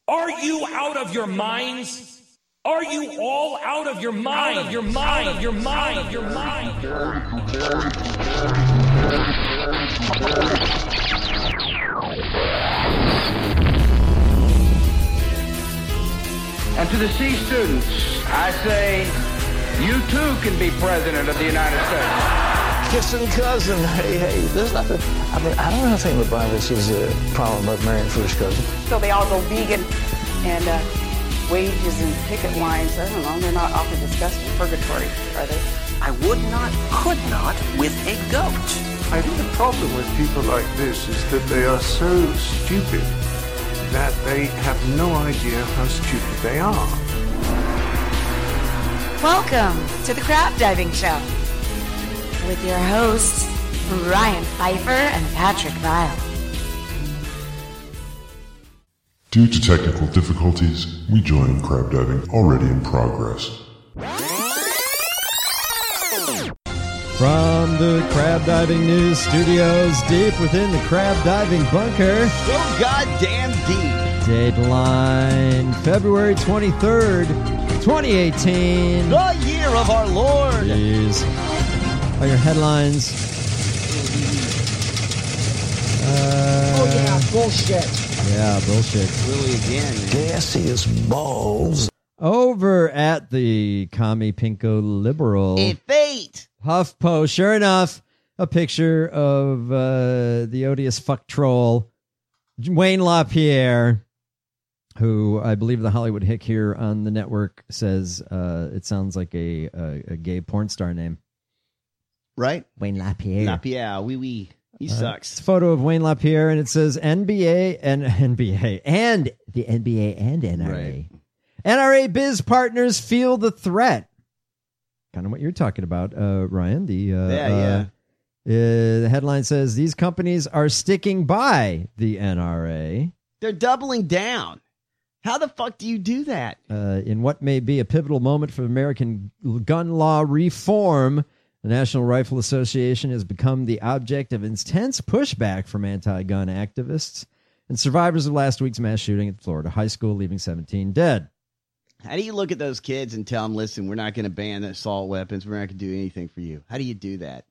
Are you out of your minds? Are you all out of your mind? Out of your mind, of your mind, of your mind. And to the C students, I say, you too can be president of the United States. Kissing cousin, hey, there's nothing. I mean, I don't know anything in the Bible that says a problem about marrying first cousin. So they all go vegan and wages and picket lines, I don't know, they're not often discussed in purgatory, are they? I would not, could not with a goat. I think the problem with people like this is that they are so stupid that they have no idea how stupid they are. Welcome to the Crab Diving Show with your hosts, Ryan Pfeiffer and Patrick Vile. Due to technical difficulties, we join crab diving already in progress. From the Crab Diving News Studios, deep within the Crab Diving Bunker. So goddamn deep. Dateline, February 23rd, 2018. The year of our Lord. Jeez. Are your headlines? Bullshit. Yeah, bullshit. Really again. Gassy as balls. Over at the Commie Pinko Liberal. Fate. HuffPo, sure enough, a picture of the odious fuck troll, Wayne LaPierre, who I believe the Hollywood Hick here on the network says it sounds like a gay porn star name. Right? Wayne LaPierre. LaPierre, oui. He sucks. It's a photo of Wayne LaPierre, and it says NBA and NBA and the NBA and NRA. Right. NRA biz partners feel the threat. Kind of what you're talking about, Ryan. The headline says these companies are sticking by the NRA. They're doubling down. How the fuck do you do that? In what may be a pivotal moment for American gun law reform, the National Rifle Association has become the object of intense pushback from anti-gun activists and survivors of last week's mass shooting at Florida high school, leaving 17 dead. How do you look at those kids and tell them, listen, we're not going to ban the assault weapons. We're not going to do anything for you. How do you do that?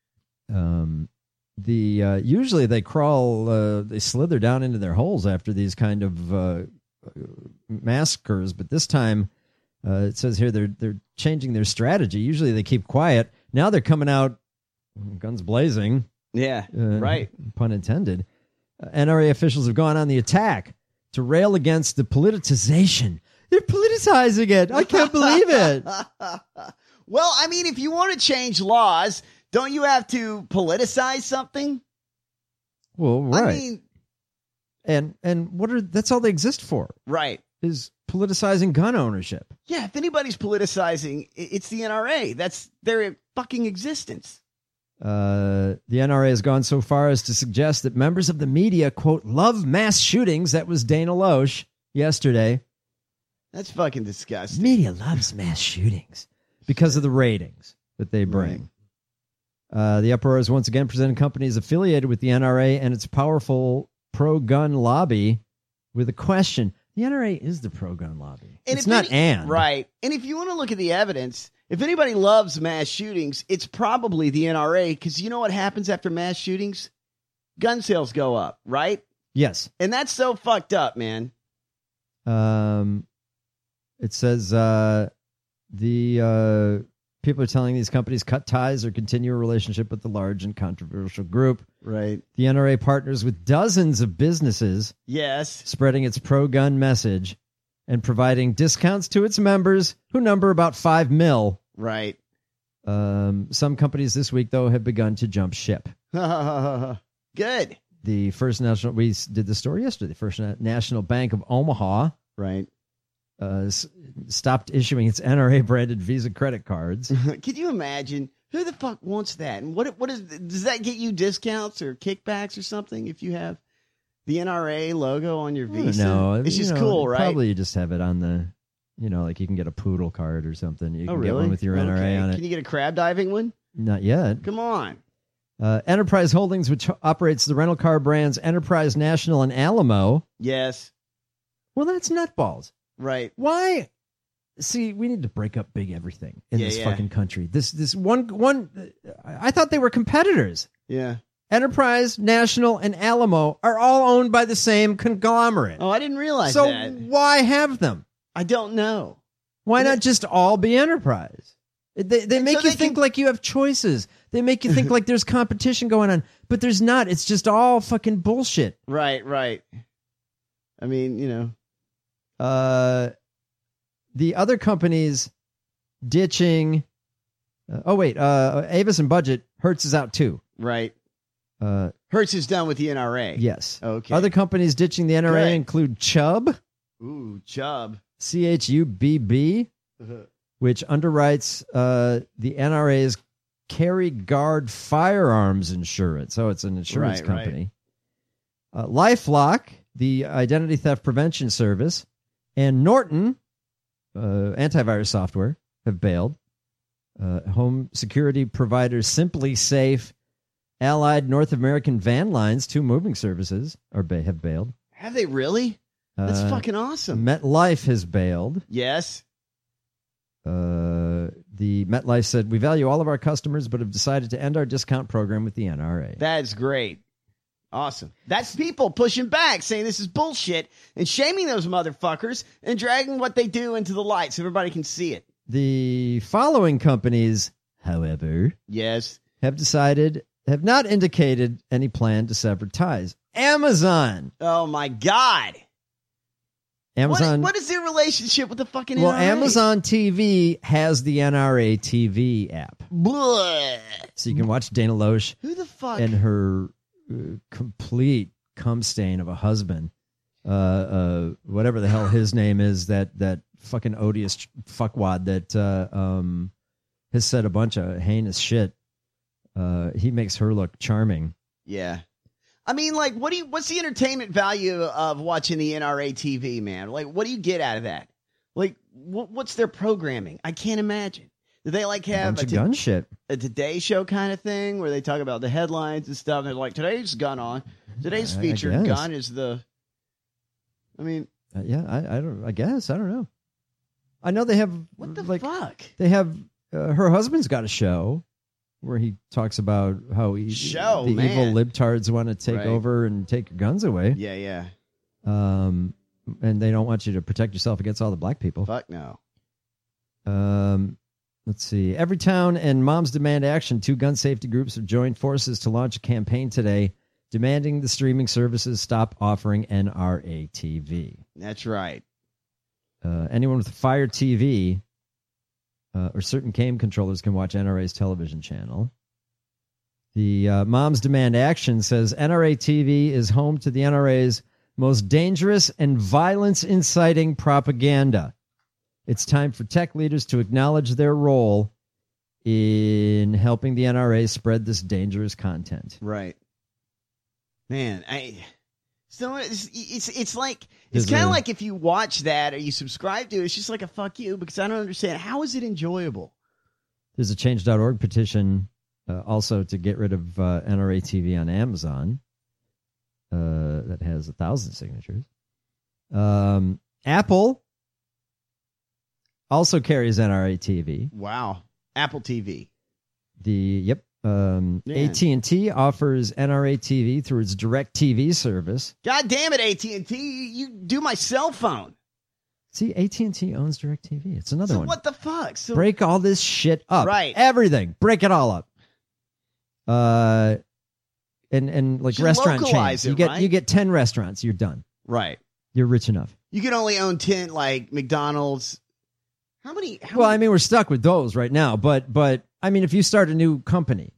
Usually they crawl, they slither down into their holes after these kind of massacres, but this time it says here they're changing their strategy. Usually they keep quiet. Now they're coming out guns blazing. Yeah, right. Pun intended. NRA officials have gone on the attack to rail against the politicization. They're politicizing it. I can't believe it. Well, I mean, if you want to change laws, don't you have to politicize something? Well, right. I mean, and that's all they exist for. Right. Is politicizing gun ownership. Yeah, if anybody's politicizing, it's the NRA. That's their fucking existence. The NRA has gone so far as to suggest that members of the media, quote, love mass shootings. That was Dana Loesch yesterday. That's fucking disgusting. Media loves mass shootings because of the ratings that they bring. Right. The uproar has once again presented companies affiliated with the NRA and its powerful pro-gun lobby with a question. The NRA is the pro-gun lobby. And it's not Right. And if you want to look at the evidence, if anybody loves mass shootings, it's probably the NRA, because you know what happens after mass shootings? Gun sales go up, right? Yes. And that's so fucked up, man. It says the people are telling these companies cut ties or continue a relationship with the large and controversial group. Right. The NRA partners with dozens of businesses. Yes. Spreading its pro-gun message and providing discounts to its members who number about 5 million. Right. Some companies this week, though, have begun to jump ship. Good. The First National, we did the story yesterday, the First National Bank of Omaha. Right. Stopped issuing its NRA-branded Visa credit cards. Can you imagine? Who the fuck wants that? And what does that get you discounts or kickbacks or something if you have the NRA logo on your Visa? No, it's just cool, right? Probably you just have it on the, like you can get a poodle card or something. You can really? Get one with your NRA on it. Can you get a crab diving one? Not yet. Come on. Enterprise Holdings, which operates the rental car brands Enterprise National and Alamo. Yes. Well, that's nutballs. Right. Why? See, we need to break up big everything in this Yeah. fucking country. This one. I thought they were competitors. Yeah. Enterprise, National, and Alamo are all owned by the same conglomerate. Oh, I didn't realize so that. why have them? I don't know. Why not just all be Enterprise? They make you think like you have choices. They make you think like there's competition going on, but there's not. It's just all fucking bullshit. Right. I mean, you know. The other companies ditching. Avis and Budget. Hertz is out too. Right. Hertz is done with the NRA. Yes. Okay. Other companies ditching the NRA Good. include Chubb. Ooh, Chubb. CHUBB, which underwrites the NRA's Carry Guard firearms insurance. So it's an insurance company. LifeLock, the identity theft prevention service, and Norton, antivirus software, have bailed. Home security providers Simply Safe, Allied North American Van Lines, 2 moving services, have bailed. Have they really? That's fucking awesome. MetLife has bailed. Yes. The MetLife said, we value all of our customers, but have decided to end our discount program with the NRA. That's great. Awesome. That's people pushing back, saying this is bullshit, and shaming those motherfuckers, and dragging what they do into the light so everybody can see it. The following companies, however, yes, have not indicated any plan to sever ties. Amazon. Oh, my God. Amazon. What is their relationship with the fucking NRA? Well, Amazon TV has the NRA TV app. Blah. So you can watch Dana Loesch Who the fuck? and her complete cum stain of a husband, whatever the hell his name is, that fucking odious fuckwad that has said a bunch of heinous shit. He makes her look charming. Yeah. I mean, like, what's the entertainment value of watching the NRA TV, man? Like, what do you get out of that? Like, what's their programming? I can't imagine. Do they like have bunch of gun shit? A Today Show kind of thing where they talk about the headlines and stuff? And they're like, today's gun on. Today's featured gun is the. I mean, I guess I don't know. I know they have. What the fuck? They have. Her husband's got a show where he talks about how the evil libtards want to take over and take your guns away. Yeah. And they don't want you to protect yourself against all the black people. Fuck no. Let's see. Everytown and Moms Demand Action, 2 gun safety groups, have joined forces to launch a campaign today demanding the streaming services stop offering NRA TV. That's right. Anyone with a Fire TV or certain game controllers can watch NRA's television channel. The Moms Demand Action says NRA TV is home to the NRA's most dangerous and violence-inciting propaganda. It's time for tech leaders to acknowledge their role in helping the NRA spread this dangerous content. Right. Man, it's like it's kind of like if you watch that or you subscribe to it, it's just like a fuck you because I don't understand. How is it enjoyable? There's a change.org petition also to get rid of NRA TV on Amazon that has 1,000 signatures. Apple also carries NRA TV. Wow. Apple TV. AT&T offers NRA TV through its DirecTV service. God damn it, AT&T. You do my cell phone. See, AT&T owns DirecTV. It's another one. What the fuck? So, break all this shit up. Right. Everything. Break it all up. And like should restaurant localize chains. it, You get 10 restaurants, you're done. Right. You're rich enough. You can only own 10 like McDonald's. How many? I mean, we're stuck with those right now, but I mean, if you start a new company,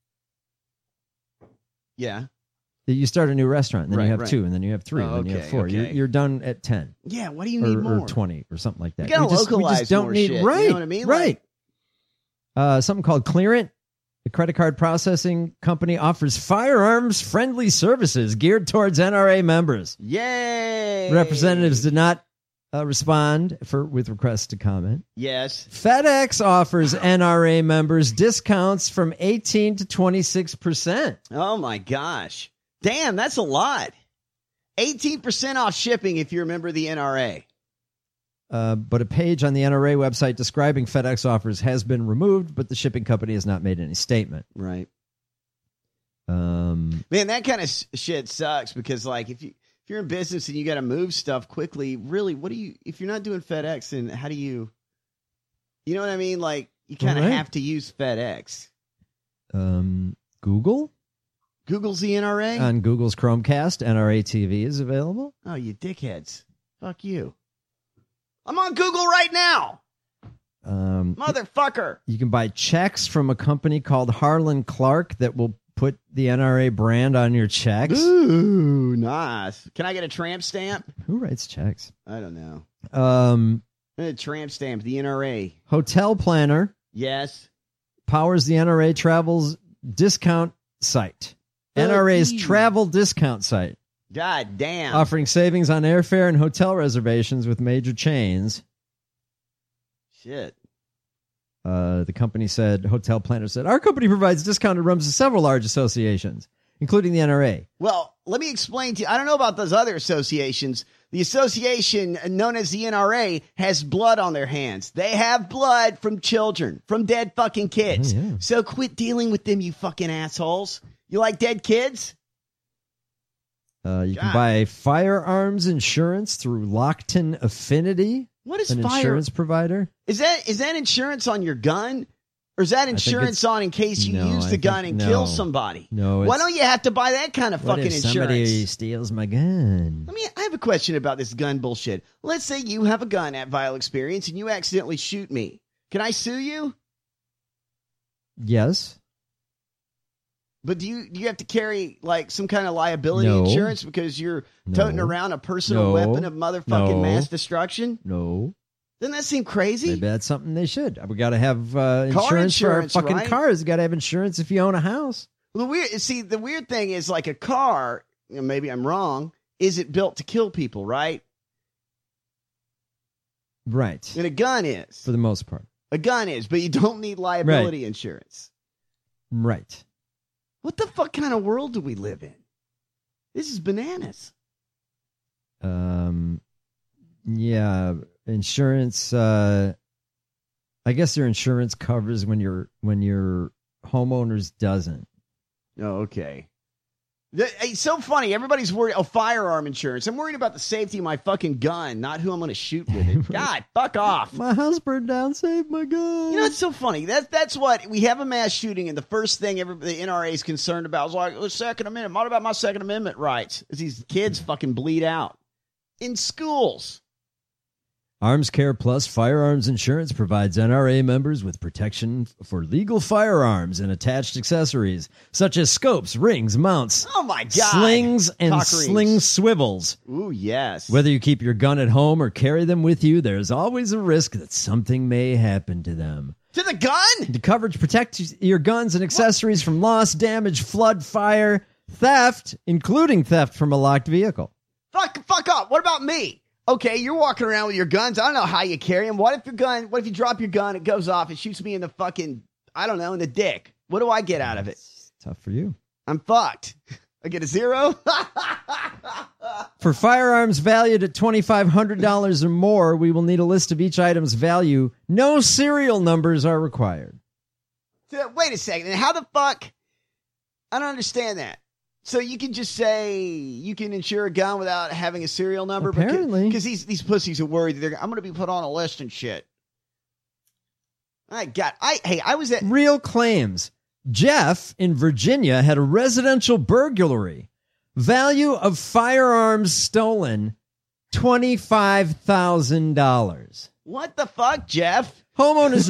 yeah, you start a new restaurant, and then Right, you have right. 2, and then you have 3, and then you have 4. You're done at 10. Yeah, what do you need more? Or 20 or something like that. You gotta we localize just don't more need shit, right. you know what I mean? Right. Something called Clearant, the credit card processing company, offers firearms-friendly services geared towards NRA members. Yay! Representatives did not respond with requests to comment. Yes. FedEx offers NRA members discounts from 18 to 26%. Oh my gosh. Damn, that's a lot. 18% off shipping if you're a member of the NRA. But a page on the NRA website describing FedEx offers has been removed, but the shipping company has not made any statement. Right. Man, that kind of shit sucks because, like, if you're in business and you got to move stuff quickly, really, if you're not doing FedEx, then how do you know what I mean? Like, you kind of have to use FedEx. Google? Google's the NRA? On Google's Chromecast, NRA TV is available. Oh, you dickheads. Fuck you. I'm on Google right now. Motherfucker. You can buy checks from a company called Harlan Clark that will put the NRA brand on your checks. Ooh, nice. Can I get a tramp stamp? Who writes checks? I don't know. A tramp stamp, the NRA. Hotel Planner. Yes. Powers the NRA Travel's discount site. NRA's travel discount site. God damn. Offering savings on airfare and hotel reservations with major chains. Shit. The company said, Hotel Planner said, our company provides discounted rooms to several large associations, including the NRA. Well, let me explain to you. I don't know about those other associations. The association known as the NRA has blood on their hands. They have blood from children, from dead fucking kids. Oh, yeah. So quit dealing with them, you fucking assholes. You like dead kids? You can buy firearms insurance through Lockton Affinity. What is an insurance provider? Is that insurance on your gun? Or is that insurance on in case you use the gun and kill somebody? No. Why don't you have to buy that kind of fucking insurance? Somebody steals my gun. I have a question about this gun bullshit. Let's say you have a gun at Vile Experience and you accidentally shoot me. Can I sue you? Yes. But do you have to carry like some kind of liability insurance because you're toting around a personal weapon of motherfucking mass destruction? No. Doesn't that seem crazy? Maybe that's something they should. We got to have insurance for our fucking cars. You got to have insurance if you own a house. Well, the weird thing is like a car, maybe I'm wrong, is it built to kill people, right? Right. And a gun is. For the most part. A gun is, but you don't need liability insurance. Right. What the fuck kind of world do we live in? This is bananas. Yeah, insurance. I guess your insurance covers when your homeowner's doesn't. Oh, okay. It's so funny. Everybody's worried. Oh, firearm insurance. I'm worried about the safety of my fucking gun, not who I'm going to shoot with it. God, fuck off. My house burned down. Save my gun. You know, it's so funny. That's what we have a mass shooting, and the first thing the NRA is concerned about is like, Second Amendment. What about my Second Amendment rights? As these kids fucking bleed out in schools. Arms Care Plus Firearms Insurance provides NRA members with protection for legal firearms and attached accessories, such as scopes, rings, mounts, oh my God, slings, and sling swivels. Ooh, yes. Whether you keep your gun at home or carry them with you, there's always a risk that something may happen to them. To the gun? The coverage protects your guns and accessories from loss, damage, flood, fire, theft, including theft from a locked vehicle. Fuck up. What about me? Okay, you're walking around with your guns. I don't know how you carry them. What if you drop your gun, it goes off, it shoots me in the fucking, I don't know, in the dick. What do I get out of it? It's tough for you. I'm fucked. I get a 0? For firearms valued at $2,500 or more, we will need a list of each item's value. No serial numbers are required. Wait a second. How the fuck? I don't understand that. So you can just say you can insure a gun without having a serial number? Apparently. Because these pussies are worried that I'm going to be put on a list and shit. I was at... Real claims. Jeff in Virginia had a residential burglary. Value of firearms stolen, $25,000. What the fuck, Jeff? Homeowners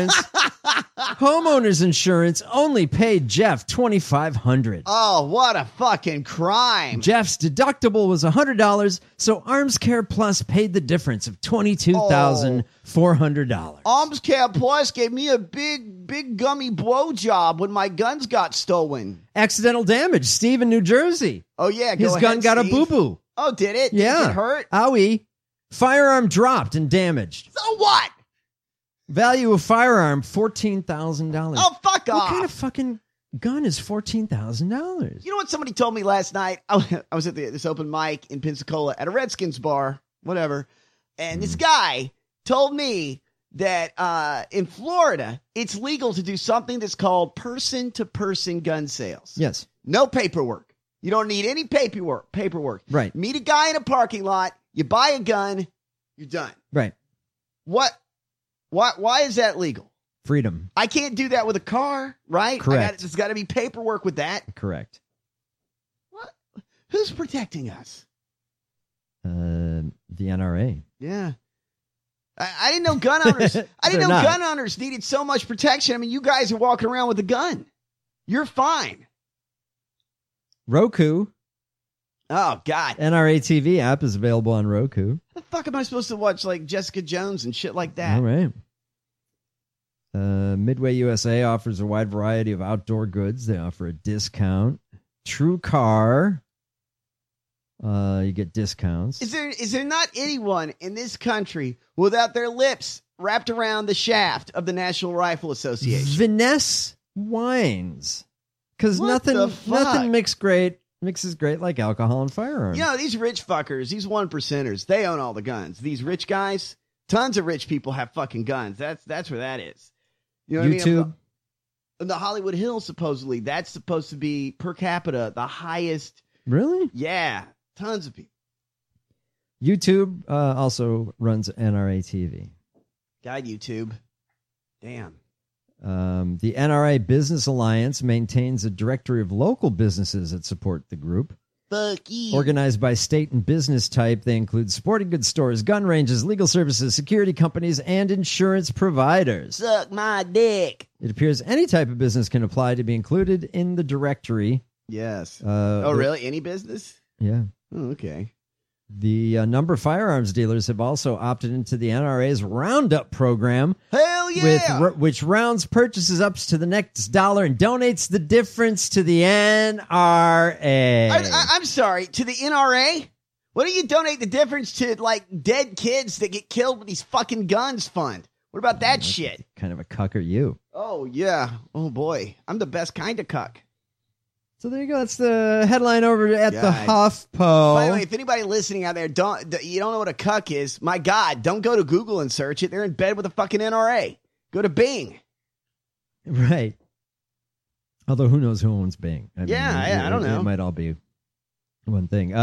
insurance only paid Jeff $2,500. Oh, what a fucking crime. Jeff's deductible was $100, so Arms Care Plus paid the difference of $22,400. Arms Care Plus gave me a big gummy blowjob when my guns got stolen. Accidental damage. Steve in New Jersey. Oh, yeah. His gun got a boo-boo. Oh, did it? Yeah. Did it hurt? Owie. Firearm dropped and damaged. So what? Value of firearm, $14,000. Oh, fuck off. What kind of fucking gun is $14,000. You know what somebody told me last night? I was at this open mic in Pensacola at a Redskins bar, whatever. And this guy told me that in Florida, it's legal to do something that's called person-to-person gun sales. Yes. No paperwork. You don't need any paperwork. Right. Meet a guy in a parking lot. You buy a gun. You're done. Right. What? Why is that legal? Freedom. I can't do that with a car, right? Correct. There's got to be paperwork with that. Correct. What? Who's protecting us? The NRA. Yeah. I didn't know gun owners. I didn't know gun owners needed so much protection. I mean, you guys are walking around with a gun. You're fine. Roku. Oh, God. NRA TV app is available on Roku. How the fuck am I supposed to watch, like, Jessica Jones and shit like that? All right. Midway USA offers a wide variety of outdoor goods. They offer a discount. True Car. You get discounts. Is there not anyone in this country without their lips wrapped around the shaft of the National Rifle Association? Vinesse Wines. Because nothing mixes great like alcohol and firearms. You know, these rich fuckers, these 1%ers, they own all the guns. These rich guys, tons of rich people have fucking guns. That's where that is. You know what YouTube. I mean? In the Hollywood Hills, supposedly, that's supposed to be per capita the highest. Really? Yeah. Tons of people. YouTube also runs NRA TV. God, YouTube. Damn. The NRA Business Alliance maintains a directory of local businesses that support the group. Fuck you. Organized by state and business type, they include sporting goods stores, gun ranges, legal services, security companies, and insurance providers. Suck my dick. It appears any type of business can apply to be included in the directory. Yes. Really? Any business? Yeah. Oh, okay. The number of firearms dealers have also opted into the NRA's Roundup program. Hell yeah! Which rounds purchases up to the next dollar and donates the difference to the NRA. I'm sorry, to the NRA? What do you donate the difference to, like, dead kids that get killed with these fucking guns fund? What about that shit? Kind of a cuck are you? Oh, yeah. Oh, boy. I'm the best kind of cuck. So there you go. That's the headline over at the HuffPo. By the way, if anybody listening out there you don't know what a cuck is, my God, don't go to Google and search it. They're in bed with the fucking NRA. Go to Bing. Right. Although who knows who owns Bing? I don't know. It might all be one thing.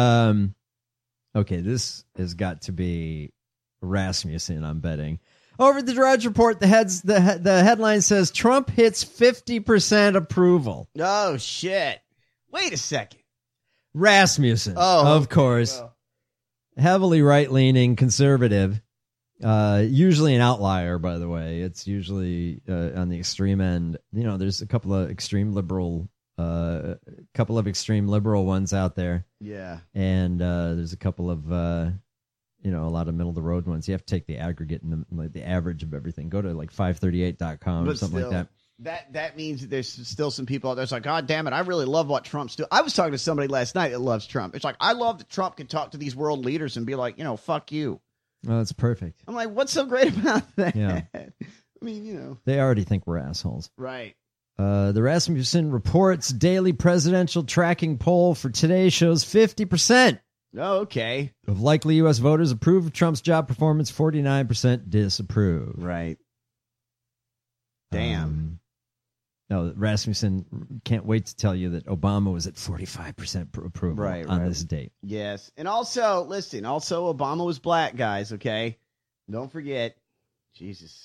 Okay, this has got to be Rasmussen, I'm betting. Over the Drudge Report, the headline says Trump hits 50% approval. Oh, shit. Wait a second. Rasmussen, of course. Well. Heavily right-leaning conservative. Usually an outlier, by the way. It's usually on the extreme end. You know, there's a couple of extreme liberal ones out there. Yeah. And there's a couple of, a lot of middle-of-the-road ones. You have to take the aggregate and the average of everything. Go to like 538.com or something like that. That means that there's still some people out there that's like, God damn it, I really love what Trump's doing. I was talking to somebody last night that loves Trump. It's like, I love that Trump can talk to these world leaders and be like, fuck you. Oh, that's perfect. I'm like, what's so great about that? Yeah. I mean, They already think we're assholes. Right. The Rasmussen Report's daily presidential tracking poll for today shows 50%. Oh, okay. Of likely U.S. voters approve of Trump's job performance, 49% disapprove. Right. Damn. Rasmussen can't wait to tell you that Obama was at 45% approval on this date. Yes. And also, listen, Obama was black, guys, okay? Don't forget. Jesus.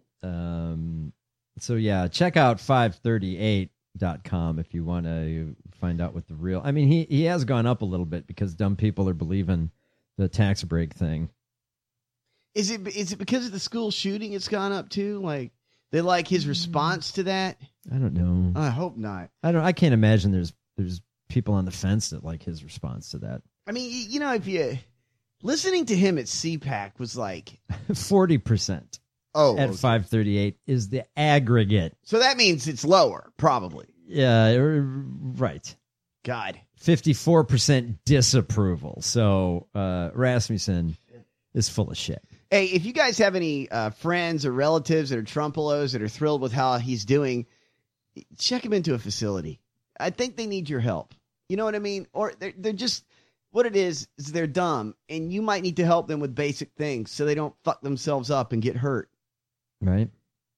So, yeah, check out 538.com if you want to find out what the real... I mean, he has gone up a little bit because dumb people are believing the tax break thing. Is it because of the school shooting it's gone up too? Like, they like his response to that? I don't know. I hope not. I can't imagine there's people on the fence that like his response to that. I mean, if you... Listening to him at CPAC was like... 40%. Oh, at 538 is the aggregate. So that means it's lower, probably. Yeah, right. God. 54% disapproval. So Rasmussen is full of shit. Hey, if you guys have any friends or relatives that are Trumpelos that are thrilled with how he's doing, check them into a facility. I think they need your help. You know what I mean? Or they're just, what it is they're dumb, and you might need to help them with basic things so they don't fuck themselves up and get hurt. Right.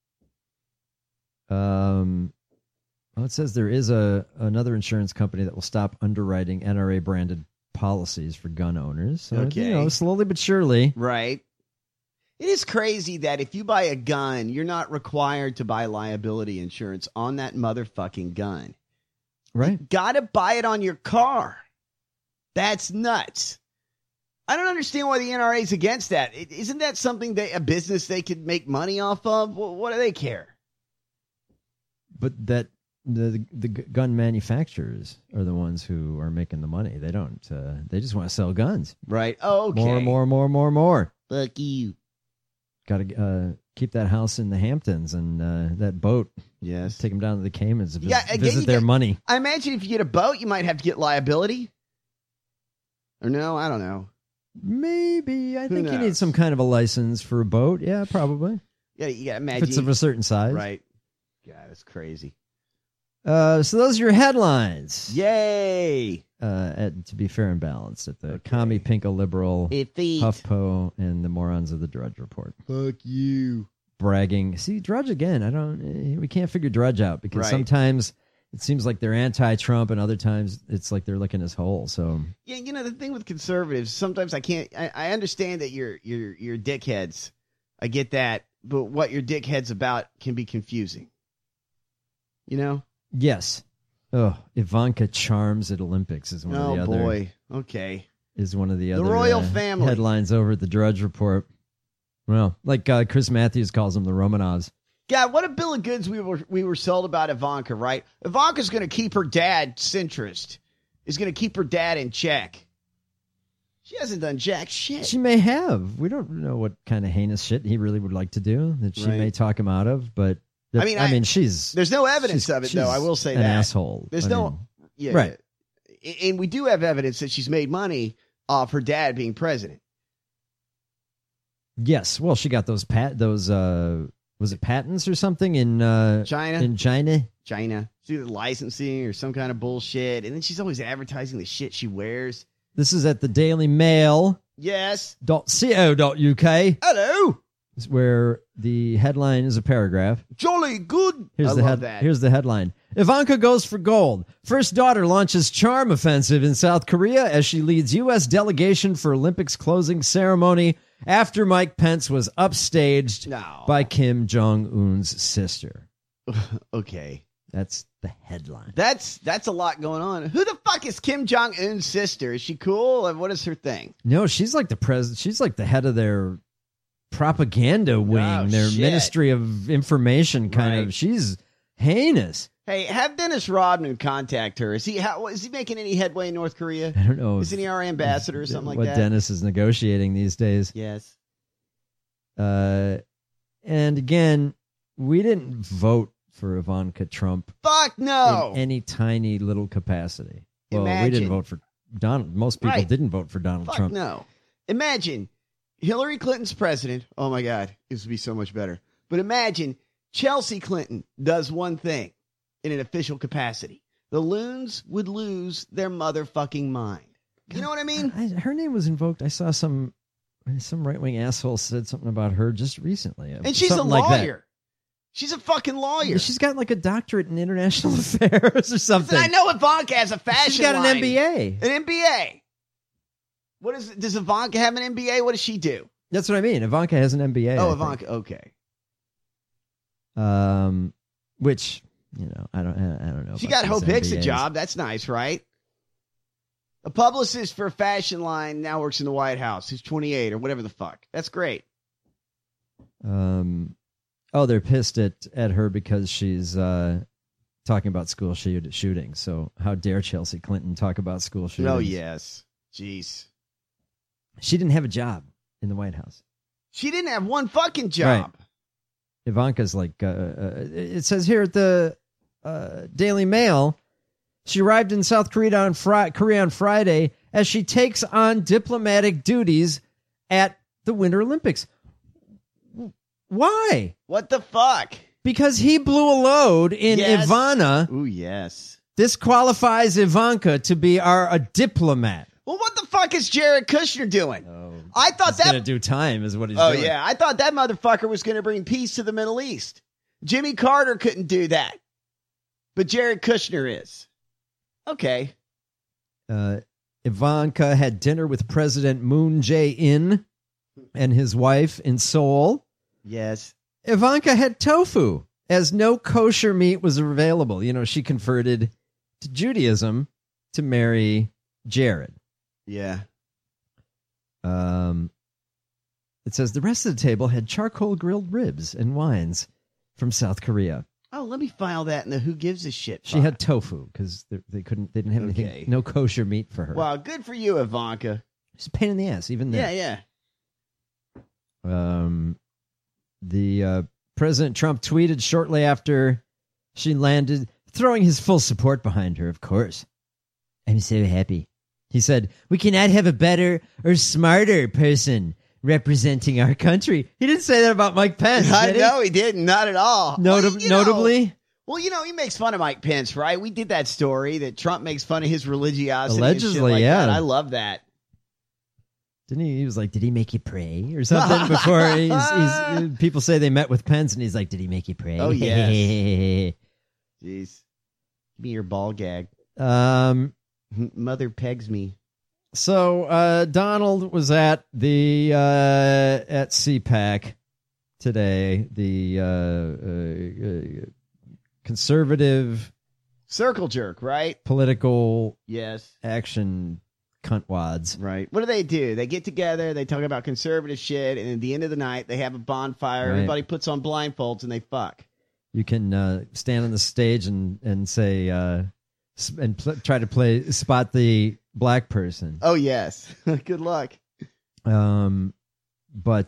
Well, it says there is another insurance company that will stop underwriting NRA branded policies for gun owners. So, Okay. slowly but surely. Right. It is crazy that if you buy a gun, you're not required to buy liability insurance on that motherfucking gun. Right. You gotta buy it on your car. That's nuts. I don't understand why the NRA is against that. Isn't that something a business they could make money off of? What do they care? But that the gun manufacturers are the ones who are making the money. They don't. They just want to sell guns. Right. Oh, okay. More. Fuck you. Got to keep that house in the Hamptons and that boat. Yes. Take them down to the Caymans to again, visit their money. I imagine if you get a boat, you might have to get liability. Or no, I don't know. Maybe. I think you knows? need some kind of a license for a boat. Yeah, probably. Yeah, you got to imagine. If it's of a certain size. Right. God, that's crazy. So those are your headlines. Yay! To be fair and balanced, at the commie pinko liberal, HuffPo, and the morons of the Drudge Report. Fuck you. Bragging. See, Drudge again. We can't figure Drudge out because sometimes it seems like they're anti-Trump, and other times it's like they're licking his hole. So yeah, the thing with conservatives, sometimes I can't. I understand that you're dickheads. I get that, but what your dickheads about can be confusing. You know. Yes. Oh, Ivanka charms at Olympics is one of the other. Oh boy. Okay. Is one of the other royal family headlines over at the Drudge Report. Well, like Chris Matthews calls them the Romanovs. God, what a bill of goods we were sold about Ivanka, right? Ivanka's going to keep her dad centrist. Is going to keep her dad in check. She hasn't done jack shit. She may have. We don't know what kind of heinous shit he really would like to do that she may talk him out of, but I mean, she's... There's no evidence of it, though. I will say an that. Asshole. There's yeah. Right. And we do have evidence that she's made money off her dad being president. Yes. Well, she got those was it patents or something in China? In China. She did licensing or some kind of bullshit. And then she's always advertising the shit she wears. This is at the Daily Mail. Yes. .co.uk. Hello. Where the headline is a paragraph. Jolly good. Here's the headline. Ivanka goes for gold. First daughter launches charm offensive in South Korea as she leads U.S. delegation for Olympics closing ceremony after Mike Pence was upstaged by Kim Jong-un's sister. Okay. That's the headline. That's a lot going on. Who the fuck is Kim Jong-un's sister? Is she cool? And what is her thing? No, she's like the president. She's like the head of their propaganda wing, their Ministry of Information kind of. She's heinous. Hey, have Dennis Rodman contact her. Is he making any headway in North Korea? I don't know. Isn't he our ambassador or something like that? What Dennis is negotiating these days. Yes. And again, we didn't vote for Ivanka Trump. Fuck no. In any tiny little capacity. Well, Imagine. we didn't vote for Donald. Most people didn't vote for Donald Trump. No. Imagine Hillary Clinton's president. Oh my God, this would be so much better. But imagine Chelsea Clinton does one thing in an official capacity. The loons would lose their motherfucking mind. You know what I mean? Her name was invoked. I saw some right-wing asshole said something about her just recently. And she's a lawyer. She's a fucking lawyer. She's got like a doctorate in international affairs or something. I know Ivanka has a fashion She's got line. an MBA. An MBA. Does Ivanka have an MBA? What does she do? That's what I mean. Ivanka has an MBA. Oh, Ivanka. Okay. Which, I don't know. She got Hope Hicks a job. That's nice, right? A publicist for a fashion line now works in the White House. Who's 28 or whatever the fuck. That's great. They're pissed at her because she's talking about school shootings. So how dare Chelsea Clinton talk about school shootings? Oh, yes. Jeez. She didn't have a job in the White House. She didn't have one fucking job. Right. Ivanka's like, it says here at the Daily Mail, she arrived in South Korea on Friday as she takes on diplomatic duties at the Winter Olympics. Why? What the fuck? Because he blew a load in Ivana. Ooh, yes. This qualifies Ivanka to be a diplomat. Well, what the fuck is Jared Kushner doing? I thought He's going to do time is what he's Oh, doing. yeah. I thought that motherfucker was going to bring peace to the Middle East. Jimmy Carter couldn't do that. But Jared Kushner is. Okay. Ivanka had dinner with President Moon Jae-in and his wife in Seoul. Yes. Ivanka had tofu, as no kosher meat was available. You know, she converted to Judaism to marry Jared. Yeah. It says the rest of the table had charcoal grilled ribs and wines from South Korea. Oh, let me file that in the Who Gives a Shit She had tofu because they didn't have anything, no kosher meat for her. Wow, good for you, Ivanka. It's a pain in the ass, even there. Yeah. The President Trump tweeted shortly after she landed, throwing his full support behind her, of course. I'm so happy. He said, we cannot have a better or smarter person representing our country. He didn't say that about Mike Pence. No, he didn't. Not at all. Notably? Well, he makes fun of Mike Pence, right? We did that story that Trump makes fun of his religiosity. Allegedly, and shit like yeah. that. I love that. Didn't he? He was like, did he make you pray or something before? People say they met with Pence and he's like, did he make you pray? Oh, yes. Jeez. Give me your ball gag. Mother pegs me. So Donald was at the at CPAC today, the conservative circle jerk, right? Political action cuntwads. Right. What do? They get together, they talk about conservative shit, and at the end of the night, they have a bonfire. Right. Everybody puts on blindfolds and they fuck. You can stand on the stage and say try to spot the black person. Oh yes. Good luck. But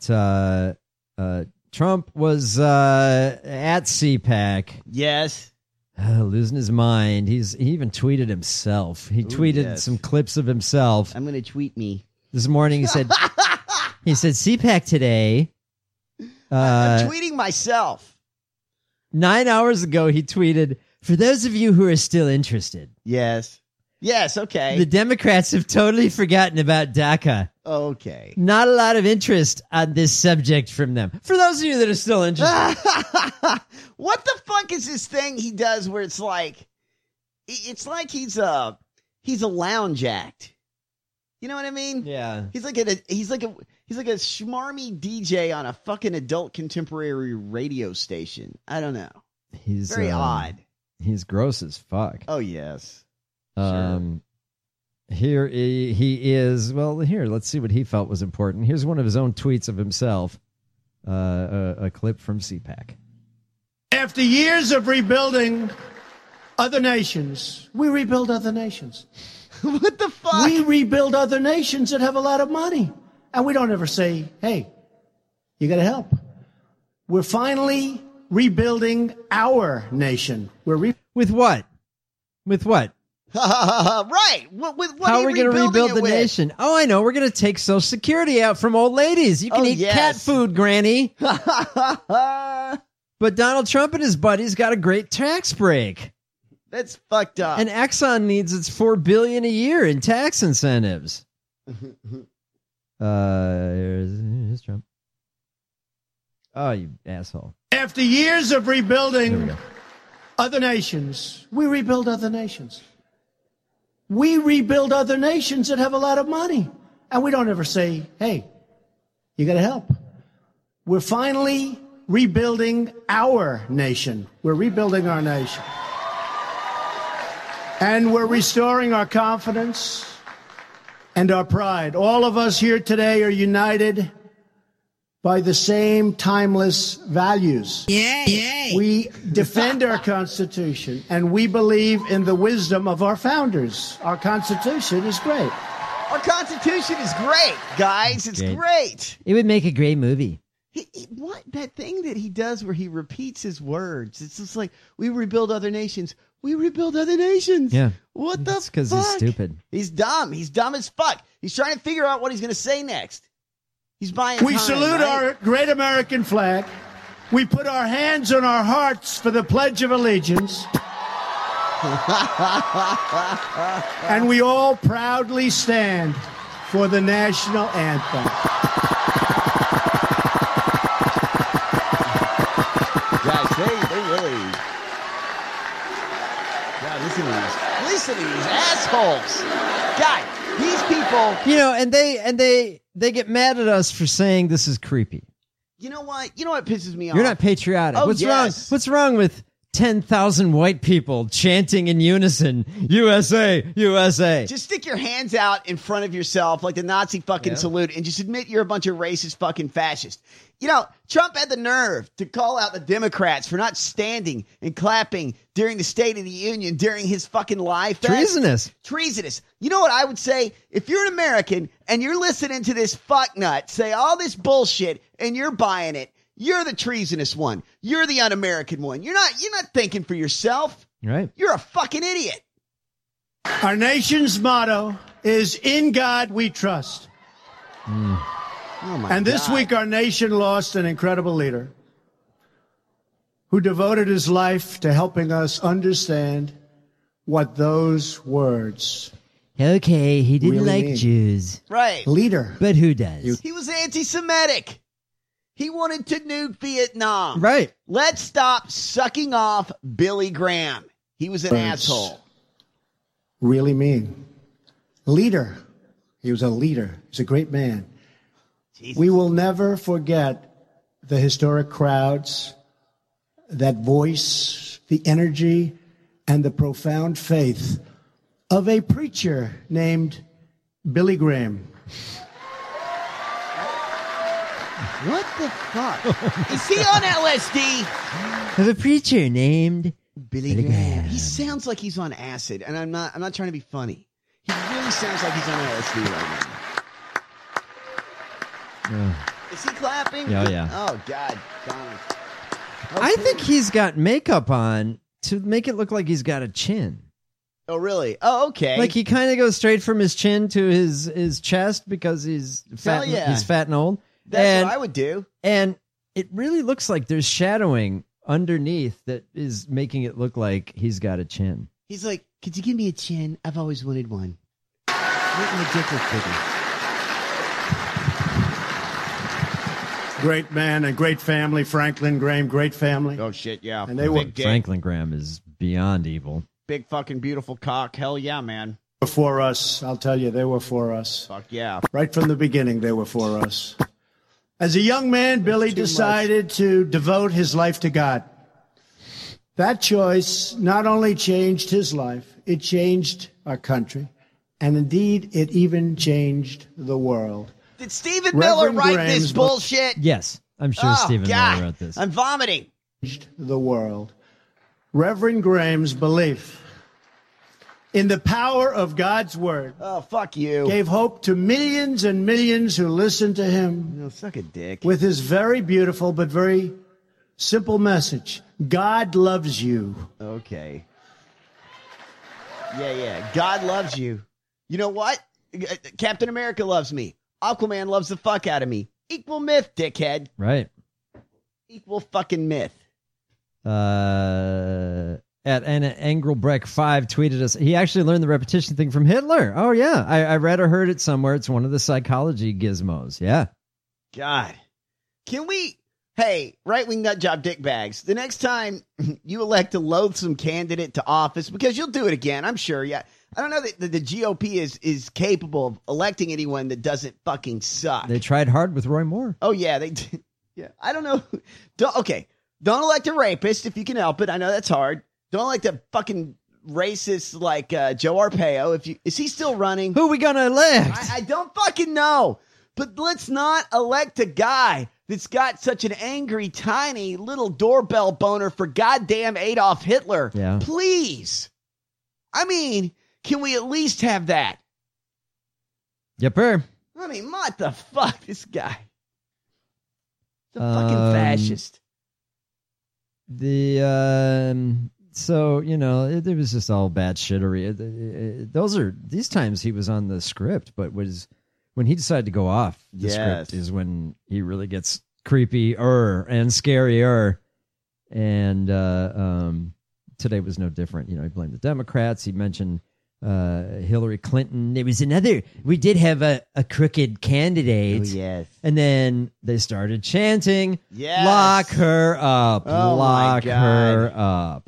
Trump was at CPAC. Yes. Losing his mind. He even tweeted himself. He tweeted some clips of himself. I'm going to tweet me. This morning he said CPAC today. I'm tweeting myself. 9 hours ago he tweeted, for those of you who are still interested. Yes, okay. The Democrats have totally forgotten about DACA. Okay. Not a lot of interest on this subject from them. For those of you that are still interested. What the fuck is this thing he does where it's like he's a lounge act. You know what I mean? Yeah. He's like a schmarmy DJ on a fucking adult contemporary radio station. I don't know. He's very odd. He's gross as fuck. Oh yes. Sure. Here he is. Well, here, let's see what he felt was important. Here's one of his own tweets of himself. A clip from CPAC. After years of rebuilding other nations, we rebuild other nations. What the fuck? We rebuild other nations that have a lot of money. And we don't ever say, hey, you got to help. We're finally rebuilding our nation. With what? With what? Right. With what How are we going to rebuild the with? nation? Oh, I know. We're going to take Social Security out from old ladies. You can eat cat food, Granny. But Donald Trump and his buddies got a great tax break. That's fucked up. And Exxon needs its $4 billion a year in tax incentives. Here's Trump. Oh, you asshole. After years of rebuilding other nations, we rebuild other nations. We rebuild other nations that have a lot of money. And we don't ever say, hey, you got to help. We're finally rebuilding our nation. We're rebuilding our nation. And we're restoring our confidence and our pride. All of us here today are united by the same timeless values. Yay. We defend our Constitution, and we believe in the wisdom of our founders. Our Constitution is great. Our Constitution is great, guys. It's great. It would make a great movie. What? That thing that he does where he repeats his words. It's just like, we rebuild other nations. We rebuild other nations. Yeah. What the fuck? Because he's stupid. He's dumb. He's dumb as fuck. He's trying to figure out what he's going to say next. He's buying We time, salute right? our great American flag We put our hands on our hearts for the Pledge of Allegiance. And we all proudly stand for the national anthem. Guys, they really... God, listen to these assholes. God, these people... You know, and they get mad at us for saying this is creepy. You know what? You know what pisses me off? You're not patriotic. Oh, What's wrong? What's wrong with 10,000 white people chanting in unison, USA, USA? Just stick your hands out in front of yourself like the Nazi fucking salute and just admit you're a bunch of racist fucking fascists. You know, Trump had the nerve to call out the Democrats for not standing and clapping during the State of the Union during his fucking live fest. Treasonous. You know what I would say? If you're an American and you're listening to this fucknut say all this bullshit and you're buying it, you're the treasonous one. You're the un-American one. You're not thinking for yourself. Right. You're a fucking idiot. Our nation's motto is "In God We Trust." Oh my and this God. week, our nation lost an incredible leader who devoted his life to helping us understand what those words Okay, he didn't really like mean. Jews. Right. Leader. But who does? He was anti-Semitic. He wanted to nuke Vietnam. Right. Let's stop sucking off Billy Graham. He was an asshole. Really mean. Leader. He was a leader. He's a great man. Jesus. We will never forget the historic crowds, that voice, the energy, and the profound faith of a preacher named Billy Graham. What the fuck? Is he on LSD? Of a preacher named Billy Graham. He sounds like he's on acid, and I'm not trying to be funny. He really sounds like he's on LSD right now. Is he clapping? Oh, yeah. Oh, God. Donald. I think he's got makeup on to make it look like he's got a chin. Oh, really? Oh, okay. Like he kind of goes straight from his chin to his chest because he's fat. Hell yeah. He's fat and old. That's what I would do. And it really looks like there's shadowing underneath that is making it look like he's got a chin. He's like, could you give me a chin? I've always wanted one. Make my dick look bigger. Great man and great family. Franklin Graham, great family. Oh, shit, yeah. And they were Franklin Graham is beyond evil. Big fucking beautiful cock. Hell yeah, man. for us. I'll tell you, they were for us. Fuck yeah. Right from the beginning, they were for us. As a young man, Billy decided to devote his life to God. That choice not only changed his life, it changed our country. And indeed, it even changed the world. Did Stephen Miller write Graham's this bullshit? Yes, I'm sure Stephen Miller wrote this. I'm vomiting. The world. Reverend Graham's belief in the power of God's word. Oh, fuck you. Gave hope to millions and millions who listened to him. No, suck a dick. With his very beautiful but very simple message. God loves you. Okay. Yeah. God loves you. You know what? Captain America loves me. Aquaman loves the fuck out of me. Equal myth, dickhead. Right. Equal fucking myth. At Engelbrecht 5 tweeted us. He actually learned the repetition thing from Hitler. Oh, yeah. I read or heard it somewhere. It's one of the psychology gizmos. Yeah. God. Can we... Hey, right-wing nutjob dickbags, the next time you elect a loathsome candidate to office, because you'll do it again, I'm sure, yeah. I don't know that the GOP is capable of electing anyone that doesn't fucking suck. They tried hard with Roy Moore. Oh, yeah, they did. Yeah, I don't know. Don't elect a rapist if you can help it. I know that's hard. Don't elect a fucking racist like Joe Arpaio. Is he still running? Who are we going to elect? I don't fucking know. But let's not elect a guy that's got such an angry, tiny little doorbell boner for goddamn Adolf Hitler. Yeah. Please. I mean, can we at least have that? Yepper. I mean, what the fuck? This guy. He's a fucking fascist. So, you know, it was just all bad shittery. These times he was on the script, but when he decided to go off the script is when he really gets creepier and scarier. And today was no different. You know, he blamed the Democrats. He mentioned Hillary Clinton. There was we did have a crooked candidate. Oh, yes. And then they started chanting, Yes. lock her up, Oh, lock my God. her up.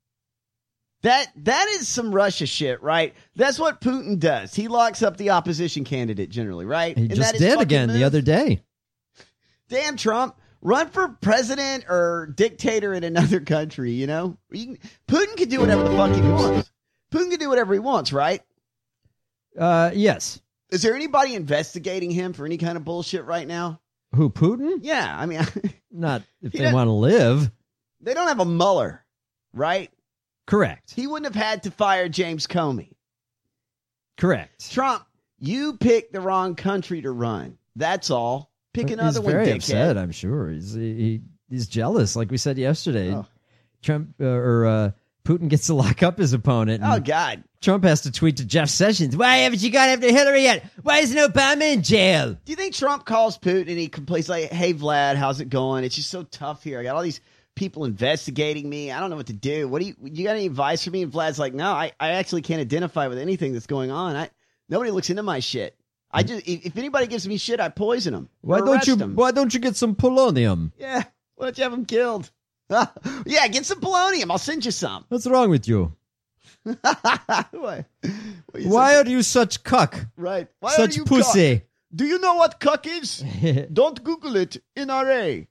That is some Russia shit, right? That's what Putin does. He locks up the opposition candidate generally, right? He Isn't just that his did fucking again the move? other day. Damn, Trump. Run for president or dictator in another country, you know? Putin can do whatever the fuck he wants. Putin can do whatever he wants, right? Yes. Is there anybody investigating him for any kind of bullshit right now? Who, Putin? Yeah, I mean, Not if He they doesn't- want to live. they don't have a Mueller, right? Correct. He wouldn't have had to fire James Comey. Correct. Trump, you picked the wrong country to run. That's all. Pick another He's one, very dickhead. upset, I'm sure. He's jealous, like we said yesterday. Oh. Trump Putin gets to lock up his opponent. Oh, and God. Trump has to tweet to Jeff Sessions, why haven't you gone after Hillary yet? Why isn't Obama in jail? Do you think Trump calls Putin and he complains like, hey, Vlad, how's it going? It's just so tough here. I got all these people investigating me. I don't know what to do. What do you got any advice for me? And Vlad's like, no, I actually can't identify with anything that's going on. Nobody looks into my shit. I just, if anybody gives me shit, I poison them. Why don't you get some polonium? Yeah. Why don't you have them killed? Yeah, get some polonium. I'll send you some. What's wrong with you? Why? Why are you such cuck? Right. Why Such are you pussy. Cuck? Do you know what cuck is? Don't Google it. NRA.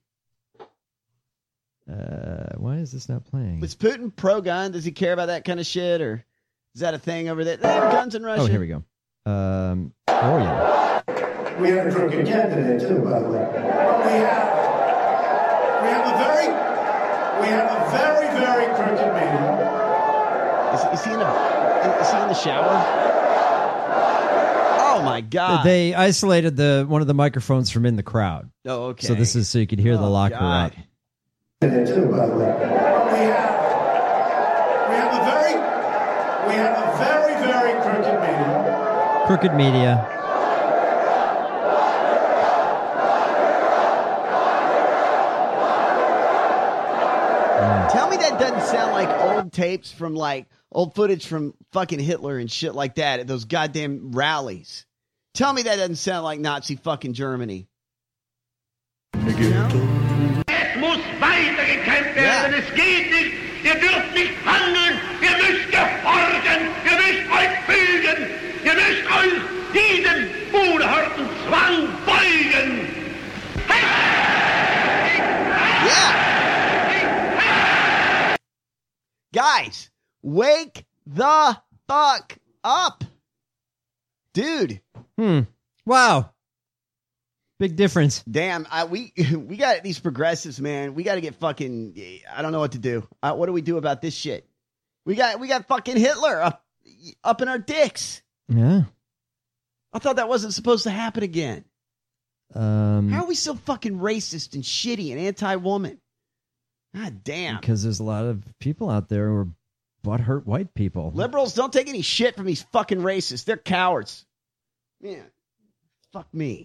Why is this not playing? Was Putin pro-gun? Does he care about that kind of shit? Or is that a thing over there? They have guns in Russia. Oh, here we go. Oh, yeah. We have a crooked candidate too, by the way. We have a very crooked meeting. Is he in the shower? Oh my God! They isolated one of the microphones from in the crowd. Oh, okay. So this is so you could hear the lock her up. Too, by the way. We have a very crooked meeting. Crooked media. Tell me that doesn't sound like old tapes from like old footage from fucking Hitler and shit like that at those goddamn rallies. Tell me that doesn't sound like Nazi fucking Germany. Es muss weitergekämpft werden, es geht nicht, ihr dürft nicht handeln, ihr müsst gehorchen, ihr müsst euch fügen, ihr müsst euch diesem unerhörten Zwang beugen. Yeah. Guys, wake the fuck up. Dude. Wow. Big difference. Damn, we got these progressives, man. We got to get fucking, I don't know what to do. What do we do about this shit? We got fucking Hitler up in our dicks. Yeah. I thought that wasn't supposed to happen again. How are we so fucking racist and shitty and anti-woman? God damn. Because there's a lot of people out there who are butthurt white people. Liberals don't take any shit from these fucking racists. They're cowards. Man, fuck me.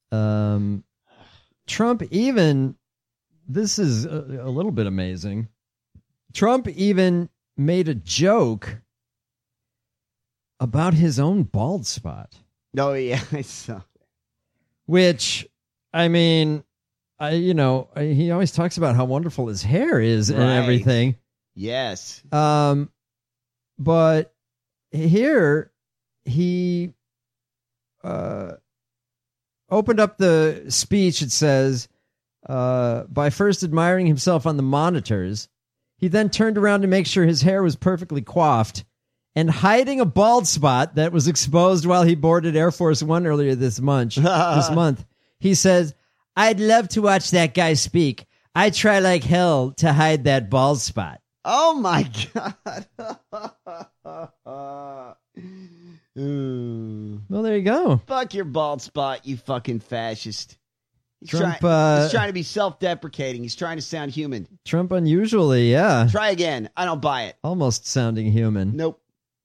Trump even, this is a little bit amazing. Trump even made a joke about his own bald spot. Oh, yeah, I saw. Which, I mean, he always talks about how wonderful his hair is and everything. Yes. But here he opened up the speech. It says, by first admiring himself on the monitors, he then turned around to make sure his hair was perfectly coiffed and hiding a bald spot that was exposed while he boarded Air Force One earlier this month. He says, I'd love to watch that guy speak. I try like hell to hide that bald spot. Oh, my God. Well, there you go. Fuck your bald spot, you fucking fascist. He's Trump, trying to be self-deprecating. He's trying to sound human. Trump unusually, yeah. Try again. I don't buy it. Almost sounding human. Nope.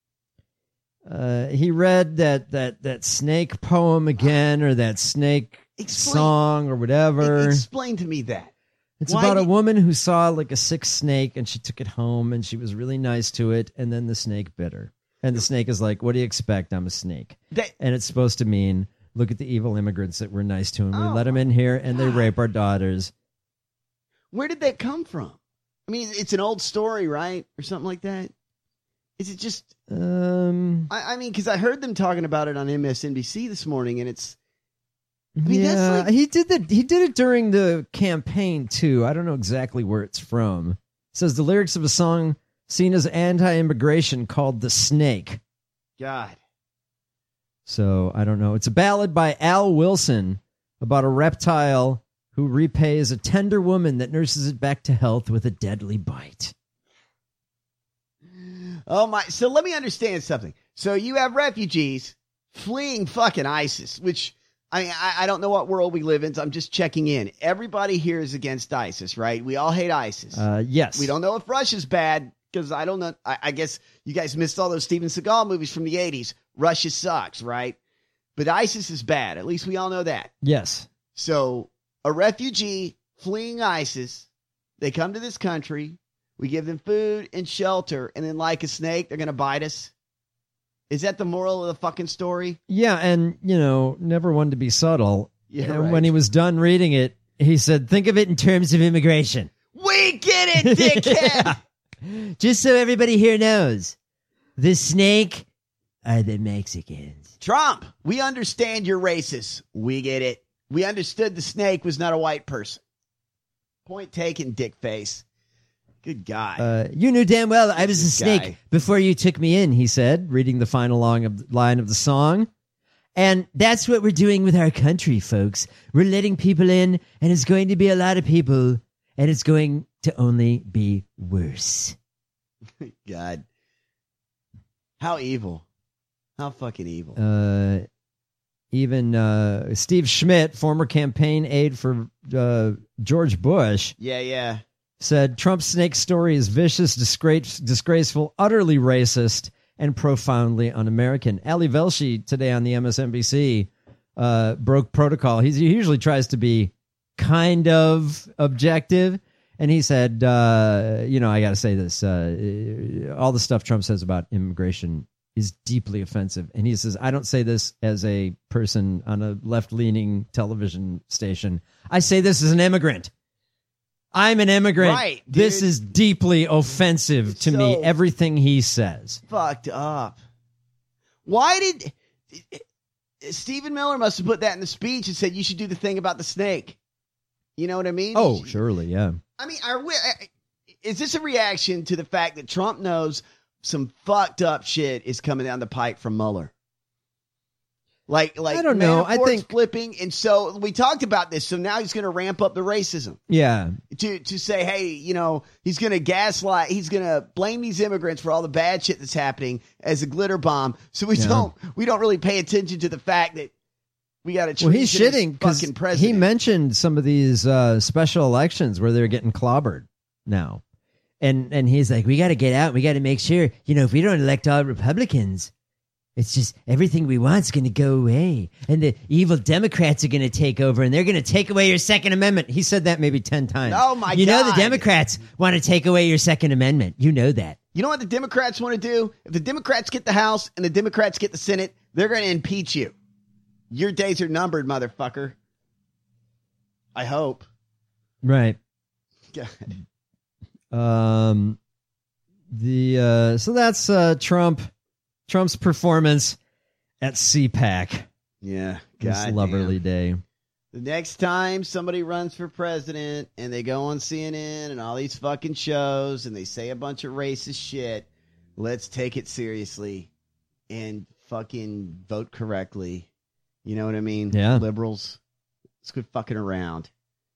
He read that snake poem again, or that snake song or whatever. Explain to me that. It's about a woman who saw like a sick snake and she took it home and she was really nice to it. And then the snake bit her. And the snake is like, what do you expect? I'm a snake. And it's supposed to mean, look at the evil immigrants that we're nice to. And we let them in here and they rape our daughters. Where did that come from? I mean, it's an old story, right? Or something like that. Is it just... I mean, because I heard them talking about it on MSNBC this morning and it's... I mean, that's like... He did it during the campaign too. I don't know exactly where it's from. It says the lyrics of a song seen as anti-immigration called "The Snake." God. So I don't know. It's a ballad by Al Wilson about a reptile who repays a tender woman that nurses it back to health with a deadly bite. Oh my! So let me understand something. So you have refugees fleeing fucking ISIS, which. I mean, I don't know what world we live in, so I'm just checking in. Everybody here is against ISIS, right? We all hate ISIS. Yes. We don't know if Russia's bad, because I don't know. I guess you guys missed all those Steven Seagal movies from the 80s. Russia sucks, right? But ISIS is bad. At least we all know that. Yes. So a refugee fleeing ISIS, they come to this country. We give them food and shelter, and then like a snake, they're going to bite us. Is that the moral of the fucking story? Yeah, and, never one to be subtle. Yeah, and right. when he was done reading it, he said, think of it in terms of immigration. We get it, dickhead! Yeah. Just so everybody here knows, the snake are the Mexicans. Trump, we understand you're racist. We get it. We understood the snake was not a white person. Point taken, dick face. Good God. You knew damn well I was a snake guy. before you took me in, he said, reading the final line of the song. And that's what we're doing with our country, folks. We're letting people in, and it's going to be a lot of people, and it's going to only be worse. God. How evil. How fucking evil. Even Steve Schmidt, former campaign aide for George Bush. Yeah. Said Trump's snake story is vicious, disgraceful, utterly racist, and profoundly un-American. Ali Velshi today on the MSNBC broke protocol. He usually tries to be kind of objective, and he said, I got to say this, all the stuff Trump says about immigration is deeply offensive. And he says, I don't say this as a person on a left-leaning television station. I say this as an immigrant. I'm an immigrant. Right, dude. This is deeply offensive to me, everything he says. Fucked up. Why did... Stephen Miller must have put that in the speech and said you should do the thing about the snake. You know what I mean? Oh, surely, yeah. I mean, is this a reaction to the fact that Trump knows some fucked up shit is coming down the pipe from Mueller? Like I don't know. I think flipping, and so we talked about this. So now he's going to ramp up the racism. Yeah. To say, hey, he's going to gaslight. He's going to blame these immigrants for all the bad shit that's happening as a glitter bomb. So we don't really pay attention to the fact that we got to. Well, he's shitting because fucking president. He mentioned some of these special elections where they're getting clobbered now, and he's like, we got to get out. We got to make sure if we don't elect all Republicans. It's just everything we want is going to go away. And the evil Democrats are going to take over, and they're going to take away your Second Amendment. He said that maybe 10 times. Oh, my God. You know the Democrats want to take away your Second Amendment. You know that. You know what the Democrats want to do? If the Democrats get the House and the Democrats get the Senate, they're going to impeach you. Your days are numbered, motherfucker. I hope. Right. God. So that's Trump's performance at CPAC. Yeah. This lovely day. The next time somebody runs for president and they go on CNN and all these fucking shows and they say a bunch of racist shit, let's take it seriously and fucking vote correctly. You know what I mean? Yeah. Liberals, let's quit fucking around.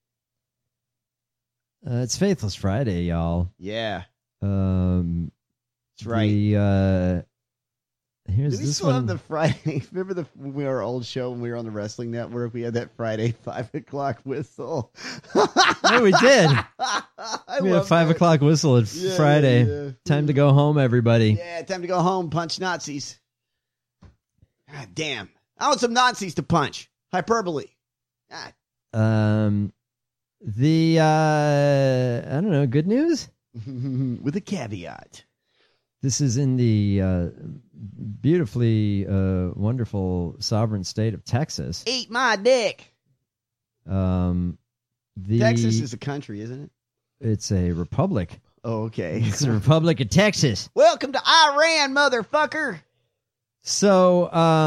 It's Faithless Friday, y'all. Yeah. That's right. Here's Do we this still one. have the Friday? Remember our old show when we were on the Wrestling Network? We had that Friday 5 o'clock whistle. Oh, we did. We had a 5 o'clock whistle at Friday. Yeah. Time to go home, everybody. Yeah, time to go home. Punch Nazis. God damn. I want some Nazis to punch. Hyperbole. The I don't know, good news with a caveat. This is in the beautifully wonderful sovereign state of Texas. Eat my dick. Texas is a country, isn't it? It's a republic. Oh, okay. It's the Republic of Texas. Welcome to Iran, motherfucker. So,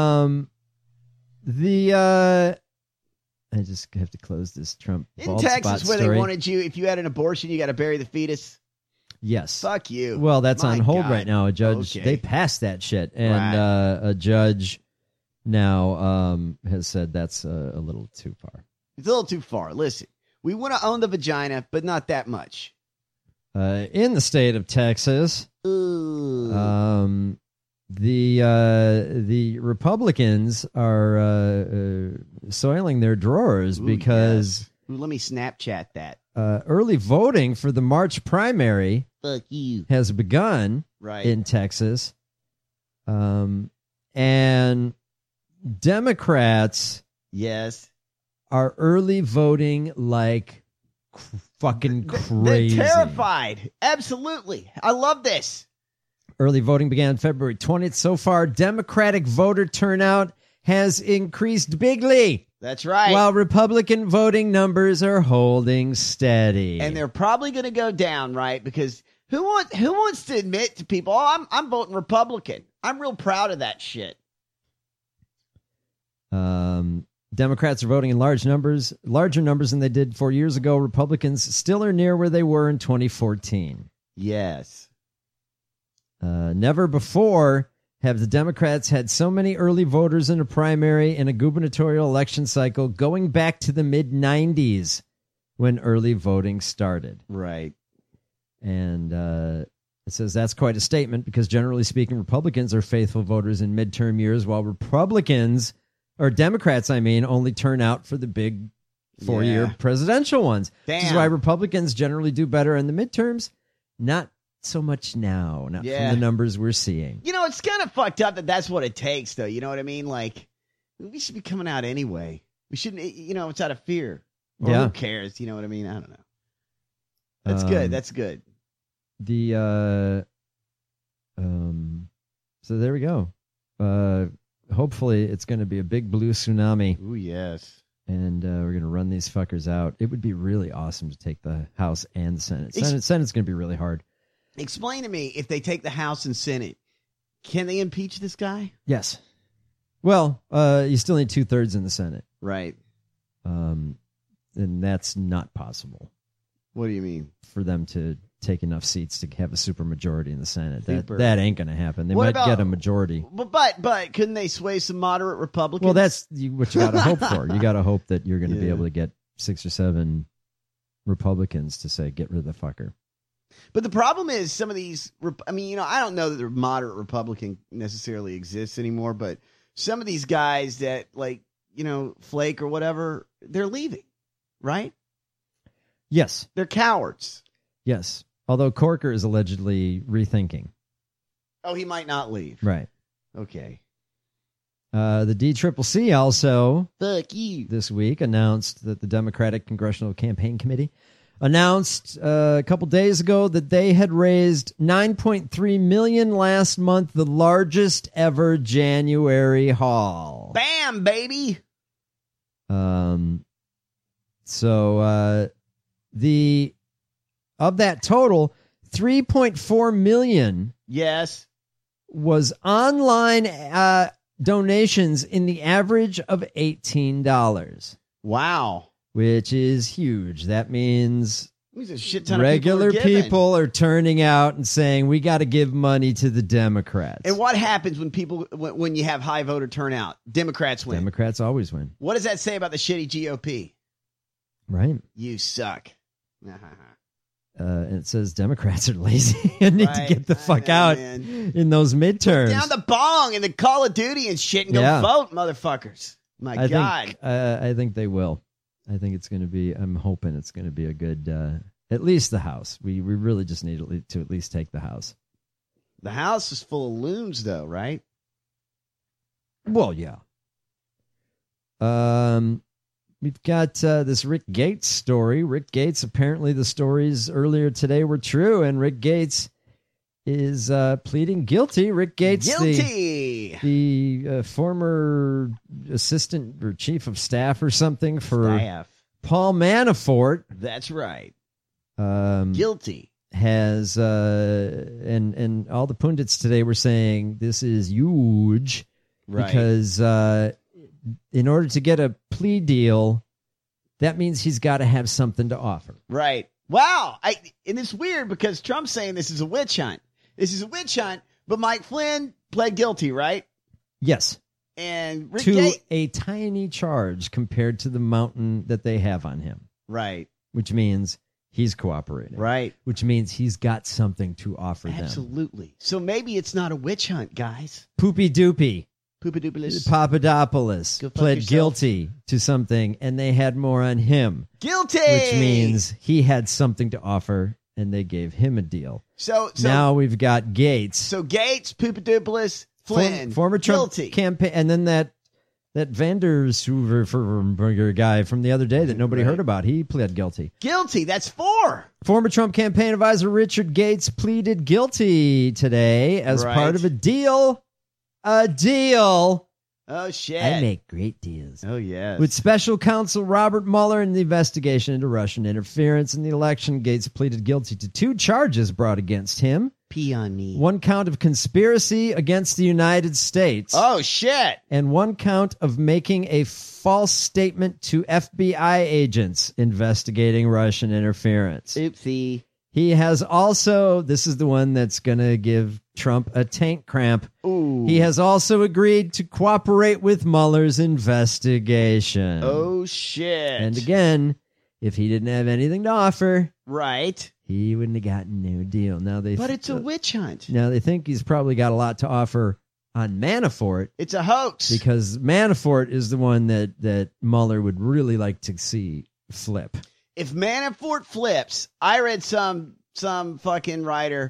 I just have to close this Trump in Texas where story. They wanted you, if you had an abortion, you got to bury the fetus. Yes. Fuck you. Well, that's My on hold God. right now. A judge, Okay. they passed that shit, and Right. a judge now has said that's a little too far. It's a little too far. Listen, we want to own the vagina, but not that much. In the state of Texas, the Republicans are soiling their drawers because yes. Ooh, let me Snapchat that. Early voting for the March primary Fuck you. has begun Right. in Texas, and Democrats Yes. are early voting like fucking crazy. They're terrified. Absolutely. I love this. Early voting began February 20th. So far, Democratic voter turnout has increased bigly. That's right. While Republican voting numbers are holding steady. And they're probably going to go down, right? Because who wants to admit to people, oh, I'm voting Republican. I'm real proud of that shit. Democrats are voting in larger numbers than they did 4 years ago. Republicans still are near where they were in 2014. Yes. Never before have the Democrats had so many early voters in a primary in a gubernatorial election cycle going back to the mid-90s when early voting started. Right. And it says that's quite a statement because generally speaking, Republicans are faithful voters in midterm years while Democrats, only turn out for the big 4-year presidential ones. Damn. Which is why Republicans generally do better in the midterms. Not so much now, not from the numbers we're seeing. You know, it's kind of fucked up that that's what it takes, though. You know what I mean? Like, we should be coming out anyway. We shouldn't, it's out of fear. Or who cares? You know what I mean? I don't know. That's good. That's good. So there we go. Hopefully it's going to be a big blue tsunami. Ooh, yes. And we're going to run these fuckers out. It would be really awesome to take the House and the Senate. Senate's going to be really hard. Explain to me, if they take the House and Senate, can they impeach this guy? Yes. Well, you still need 2/3 in the Senate. Right. And that's not possible. What do you mean? For them to take enough seats to have a supermajority in the Senate. Super. That ain't going to happen. They might get a majority. But couldn't they sway some moderate Republicans? Well, that's what you got to hope for. You got to hope that you're going to be able to get 6 or 7 Republicans to say, get rid of the fucker. But the problem is some of these, I don't know that the moderate Republican necessarily exists anymore, but some of these guys that Flake or whatever, they're leaving, right? Yes. They're cowards. Yes. Although Corker is allegedly rethinking. Oh, he might not leave. Right. Okay. The DCCC also Fuck you. This week announced that the Democratic Congressional Campaign Committee announced a couple days ago that they had raised $9.3 million last month, the largest ever January haul. Bam, baby. So of that total, 3.4 million was online donations in the average of $18. Wow. Which is huge. That means a shit ton regular of people are turning out and saying, we got to give money to the Democrats. And what happens when you have high voter turnout? Democrats win. Democrats always win. What does that say about the shitty GOP? Right. You suck. And it says Democrats are lazy and need to get the fuck out in those midterms. Put down the bong and the Call of Duty and shit and go vote, motherfuckers. My God. I think they will. I think it's going to be, I'm hoping it's going to be a good, at least the House. We really just need to at least take the House. The House is full of loons, though, right? Well, yeah. We've got this Rick Gates story. Rick Gates, apparently the stories earlier today were true, and Rick Gates is pleading guilty. Rick Gates, the former assistant or chief of staff or something for Paul Manafort. That's right. Guilty. Has and all the pundits today were saying this is huge, right? Because in order to get a plea deal, that means he's got to have something to offer. Right. Wow. And it's weird because Trump's saying this is a witch hunt. This is a witch hunt, but Mike Flynn pled guilty, right? Yes. And Rick to a tiny charge compared to the mountain that they have on him. Right. Which means he's cooperating. Right. Which means he's got something to offer them. Absolutely. So maybe it's not a witch hunt, guys. Poopy Doopy. Poopadopoulos. Papadopoulos pled yourself. guilty to something, and they had more on him. Guilty! Which means he had something to offer, and they gave him a deal. So now we've got Gates. So Gates, Poopadopoulos, Flynn, former Trump guilty. campaign, and then that Vandersberger guy from the other day that nobody heard about, he pled guilty. Guilty. That's 4. Former Trump campaign advisor Richard Gates pleaded guilty today as part of a deal. A deal. Oh, shit. I make great deals. Oh, yes. With special counsel Robert Mueller in the investigation into Russian interference in the election, Gates pleaded guilty to 2 charges brought against him. Pee on me. 1 count of conspiracy against the United States. Oh, shit. And 1 count of making a false statement to FBI agents investigating Russian interference. Oopsie. He has also, this is the one that's going to give Trump a tank cramp. Ooh. He has also agreed to cooperate with Mueller's investigation. Oh, shit. And again, if he didn't have anything to offer, right, he wouldn't have gotten no deal. Now but it's a witch hunt. Now they think he's probably got a lot to offer on Manafort. It's a hoax. Because Manafort is the one that Mueller would really like to see flip. If Manafort flips, I read some fucking writer,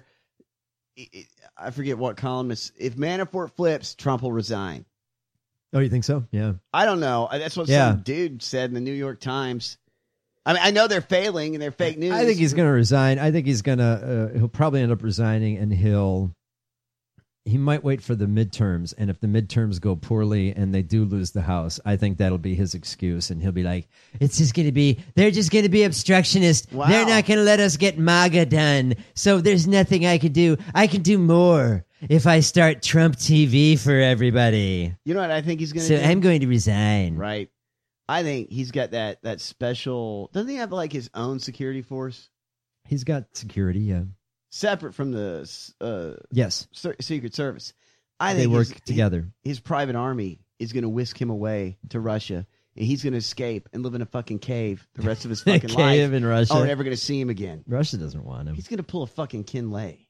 I forget what columnist, if Manafort flips, Trump will resign. Oh, you think so? Yeah. I don't know. That's what some dude said in the New York Times. I mean, I know they're failing and they're fake news. I think he's going to resign. I think he's going to, he'll probably end up resigning, and he might wait for the midterms. And if the midterms go poorly and they do lose the House, I think that'll be his excuse. And he'll be like, they're just going to be obstructionist. Wow. They're not going to let us get MAGA done. So there's nothing I can do. I can do more if I start Trump TV for everybody. You know what I think he's going to do? So I'm going to resign. Right. I think he's got that special, doesn't he have like his own security force? He's got security, yeah. Separate from the yes, Secret Service. I they think work together. His private army is going to whisk him away to Russia, and he's going to escape and live in a fucking cave the rest of his fucking life. Cave in Russia. Oh, we're never going to see him again. Russia doesn't want him. He's going to pull a fucking Kin Lay.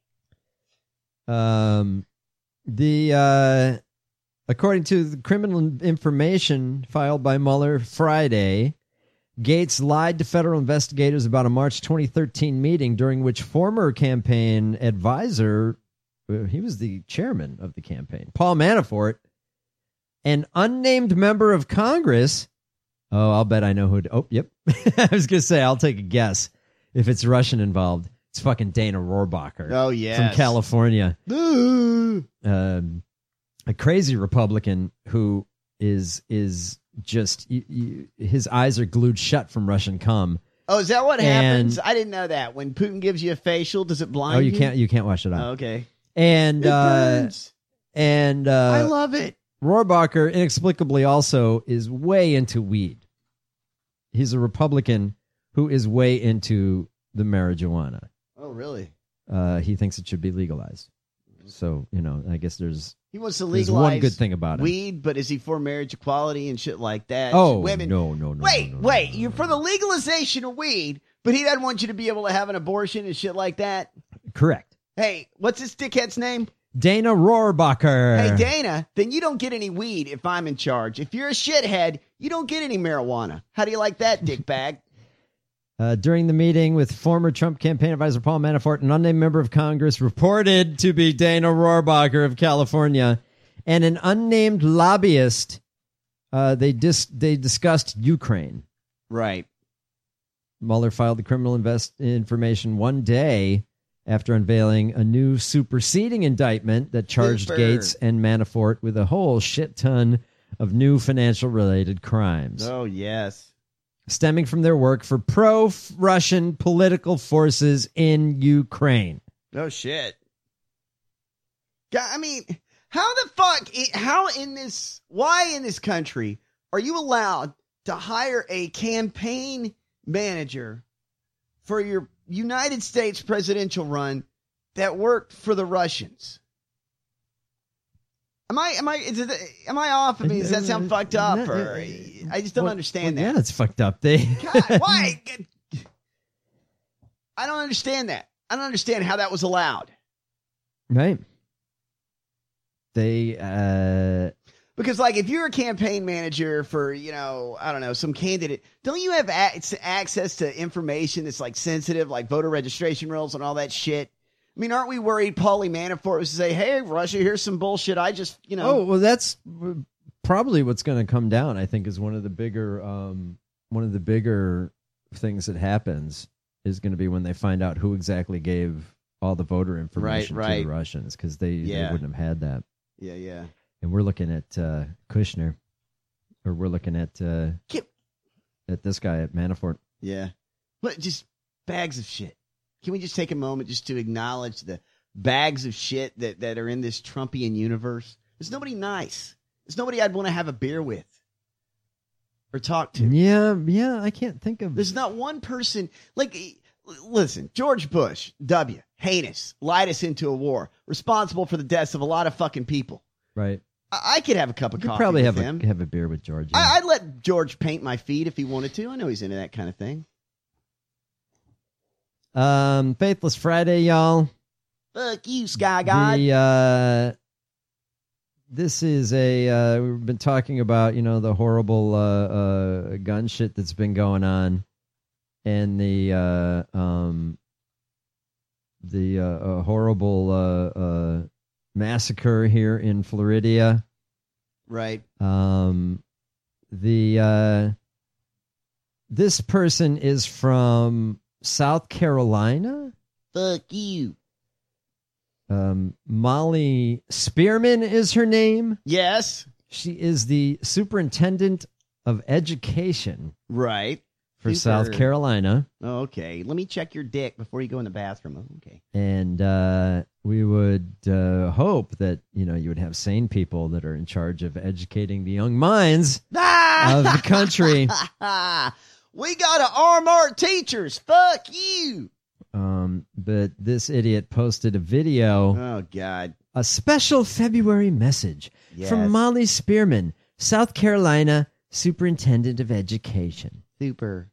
According to the criminal information filed by Mueller Friday, Gates lied to federal investigators about a March 2013 meeting during which former campaign advisor, he was the chairman of the campaign, Paul Manafort, an unnamed member of Congress. Oh, I'll bet I know who. Oh, yep. I was going to say, I'll take a guess. If it's Russian involved, it's fucking Dana Rohrabacher. Oh, yeah. From California. A crazy Republican who is just his eyes are glued shut from Russian cum. Oh, is that what happens? I didn't know that. When Putin gives you a facial, does it blind you? Oh, you can't watch it on. Oh, okay. And it burns. I love it. Rohrabacher inexplicably also is way into weed. He's a Republican who is way into the marijuana. Oh, really? He thinks it should be legalized. So, I guess he wants to there's legalize one good thing about it. Weed, but is he for marriage equality and shit like that? Oh, women? No. Wait, you're for the legalization of weed, but he doesn't want you to be able to have an abortion and shit like that? Correct. Hey, what's this dickhead's name? Dana Rohrabacher. Hey, Dana, then you don't get any weed if I'm in charge. If you're a shithead, you don't get any marijuana. How do you like that, dickbag? During the meeting with former Trump campaign advisor Paul Manafort, an unnamed member of Congress reported to be Dana Rohrabacher of California, and an unnamed lobbyist, they discussed Ukraine Right. Mueller filed the criminal information one day after unveiling a new superseding indictment that charged Gates and Manafort with a whole shit ton of new financial-related crimes. Oh, yes. Stemming from their work for pro-Russian political forces in Ukraine. Oh, shit. I mean, why in this country are you allowed to hire a campaign manager for your United States presidential run that worked for the Russians? Am I off? I mean, does that sound fucked up? Or I just don't understand that. Yeah, it's fucked up. God, why? I don't understand that. I don't understand how that was allowed. Right. Because, like, if you're a campaign manager for, I don't know, some candidate, don't you have access to information that's, like, sensitive, like voter registration rules and all that shit? I mean, aren't we worried Paulie Manafort was to say, hey, Russia, here's some bullshit. I just, Oh, well, that's probably what's going to come down, I think, is one of the bigger things that happens is going to be when they find out who exactly gave all the voter information to the Russians, because they wouldn't have had that. Yeah. And we're looking at Kushner, or we're looking at this guy at Manafort. Yeah. But just bags of shit. Can we just take a moment just to acknowledge the bags of shit that are in this Trumpian universe? There's nobody nice. There's nobody I'd want to have a beer with or talk to. Yeah, I can't think of. There's not one person. Like, listen, George Bush, W, heinous, lied us into a war, responsible for the deaths of a lot of fucking people. Right. I could have a cup of coffee probably with have him. have a beer with George. Yeah. I'd let George paint my feet if he wanted to. I know he's into that kind of thing. Faithless Friday, y'all. Fuck you, Sky God. This is we've been talking about, the horrible gun shit that's been going on, and the horrible massacre here in Florida. Right. This person is from South Carolina. Fuck you. Molly Spearman is her name. Yes. She is the superintendent of education. Right. For South Carolina. Oh, okay. Let me check your dick before you go in the bathroom. Okay. And we would hope that, you would have sane people that are in charge of educating the young minds of the country. We got to arm our teachers. Fuck you. But this idiot posted a video. Oh, God. A special February message from Molly Spearman, South Carolina Superintendent of Education. Super.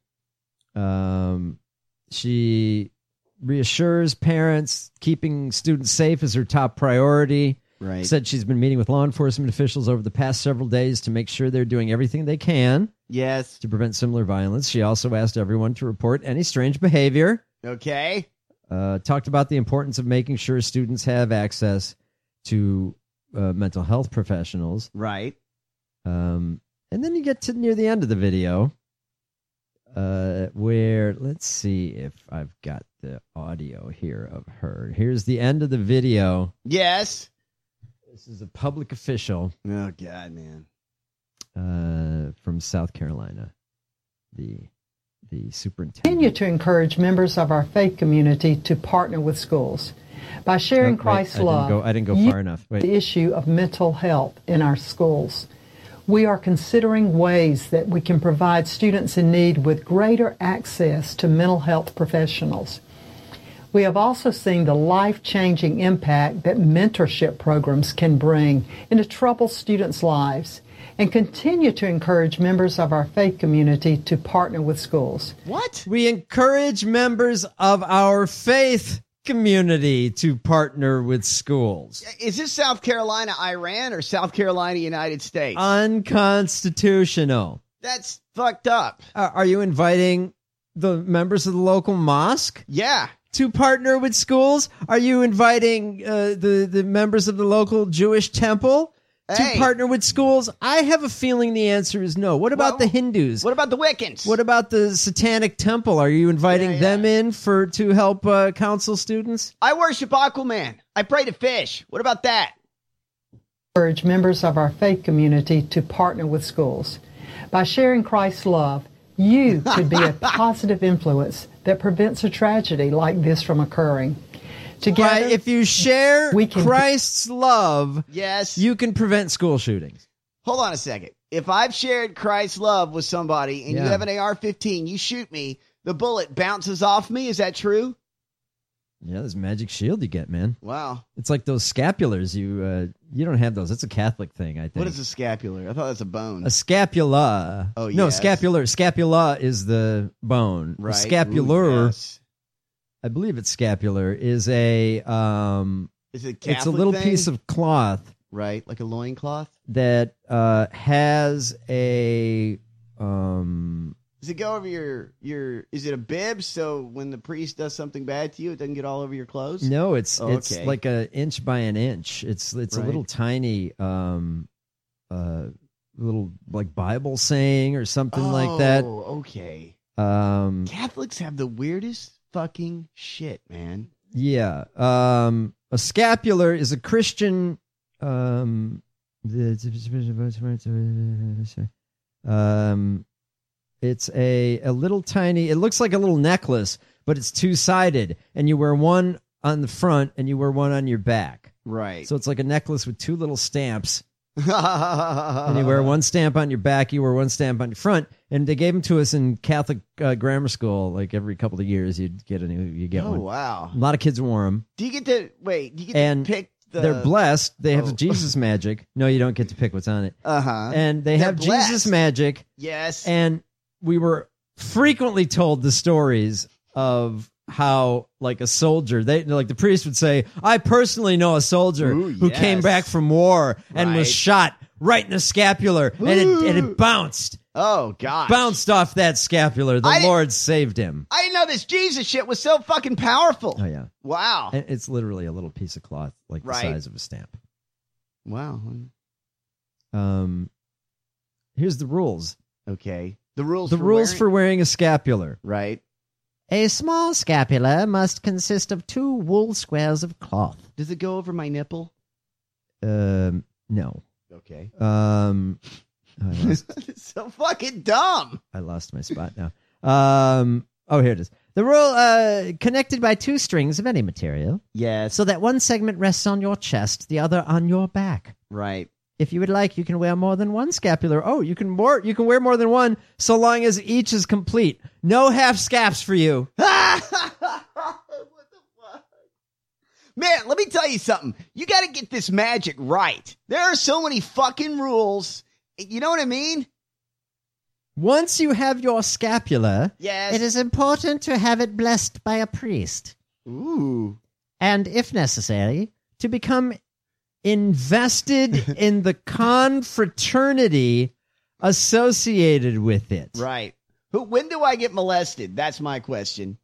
She reassures parents keeping students safe is her top priority. Right. Said she's been meeting with law enforcement officials over the past several days to make sure they're doing everything they can. Yes. To prevent similar violence. She also asked everyone to report any strange behavior. Okay. Talked about the importance of making sure students have access to mental health professionals. Right. And then you get to near the end of the video where, let's see if I've got the audio here of her. Here's the end of the video. Yes. This is a public official. Oh, God, man. From South Carolina. The superintendent. Continue to encourage members of our faith community to partner with schools. By sharing Christ's love, I didn't go far enough. Wait. The issue of mental health in our schools. We are considering ways that we can provide students in need with greater access to mental health professionals. We have also seen the life-changing impact that mentorship programs can bring into troubled students' lives, and continue to encourage members of our faith community to partner with schools. What? We encourage members of our faith community to partner with schools. Is this South Carolina, Iran, or South Carolina, United States? Unconstitutional. That's fucked up. Are you inviting the members of the local mosque? Yeah. To partner with schools? Are you inviting the members of the local Jewish temple Hey. to partner with schools? I have a feeling the answer is no. What about the Hindus? What about the Wiccans? What about the Satanic Temple? Are you inviting them in to help counsel students? I worship Aquaman. I pray to fish. What about that? Urge members of our faith community to partner with schools. By sharing Christ's love, you could be a positive influence that prevents a tragedy like this from occurring. Together, if you share Christ's love, yes, you can prevent school shootings. Hold on a second. If I've shared Christ's love with somebody and you Yeah. have an AR-15, you shoot me, the bullet bounces off me. Is that true? Yeah, there's a magic shield you get, man. Wow. It's like those scapulars. You don't have those. It's a Catholic thing, I think. What is a scapular? I thought that's a bone. A scapula? Oh, no, yes. scapular. Scapula is the bone. Right. A scapular, Ooh, yes. I believe it's scapular, is a Is it it's a little thing? piece of cloth, Right, like a loincloth? that has a Does it go over your is it a bib so when the priest does something bad to you, it doesn't get all over your clothes? no, it's Oh, it's okay. like an inch by an inch. It's a Right. little tiny little like Bible saying or something like that. Oh, okay. Um, Catholics have the weirdest fucking shit, man. Yeah. A scapular is a Christian it's a little tiny, it looks like a little necklace, but it's two-sided, and you wear one on the front and you wear one on your back. Right. So it's like a necklace with two little stamps. And you wear one stamp on your back, you wear one stamp on your front, and they gave them to us in Catholic grammar school. Like every couple of years, you get Oh, one. wow. A lot of kids wore them, Do you get to wait? Do you get and to pick the? they're blessed. They have Oh. Jesus magic. No, you don't get to pick what's on it. And they They're have blessed. Jesus magic. Yes. And we were frequently told the stories of how, like, a soldier, like the priest would say, I personally know a soldier who came yes. back from war and was Right. shot right in the scapular, and it bounced. Oh God! Bounced off that scapular. The Lord saved him. I didn't know this Jesus shit was so fucking powerful. Oh, yeah. Wow. And it's literally a little piece of cloth, like Right. the size of a stamp. Wow. Here's the rules. Okay. The rules. The for rules wearing- for wearing a scapular. Right. A small scapula must consist of 2 wool squares of cloth. Does it go over my nipple? No. Okay. It's so fucking dumb. I lost my spot now. Here it is. The rule, connected by 2 strings of any material. Yes. So that one segment rests on your chest, the other on your back. Right. If you would like, you can wear more than one scapular. Oh, you can wear more than one, so long as each is complete. No half scaps for you. Man, let me tell you something. You got to get this magic right. There are so many fucking rules. You know what I mean? Once you have your scapula, Yes. it is important to have it blessed by a priest. Ooh. And, if necessary, to become invested in the confraternity associated with it. Right. When do I get molested? That's my question.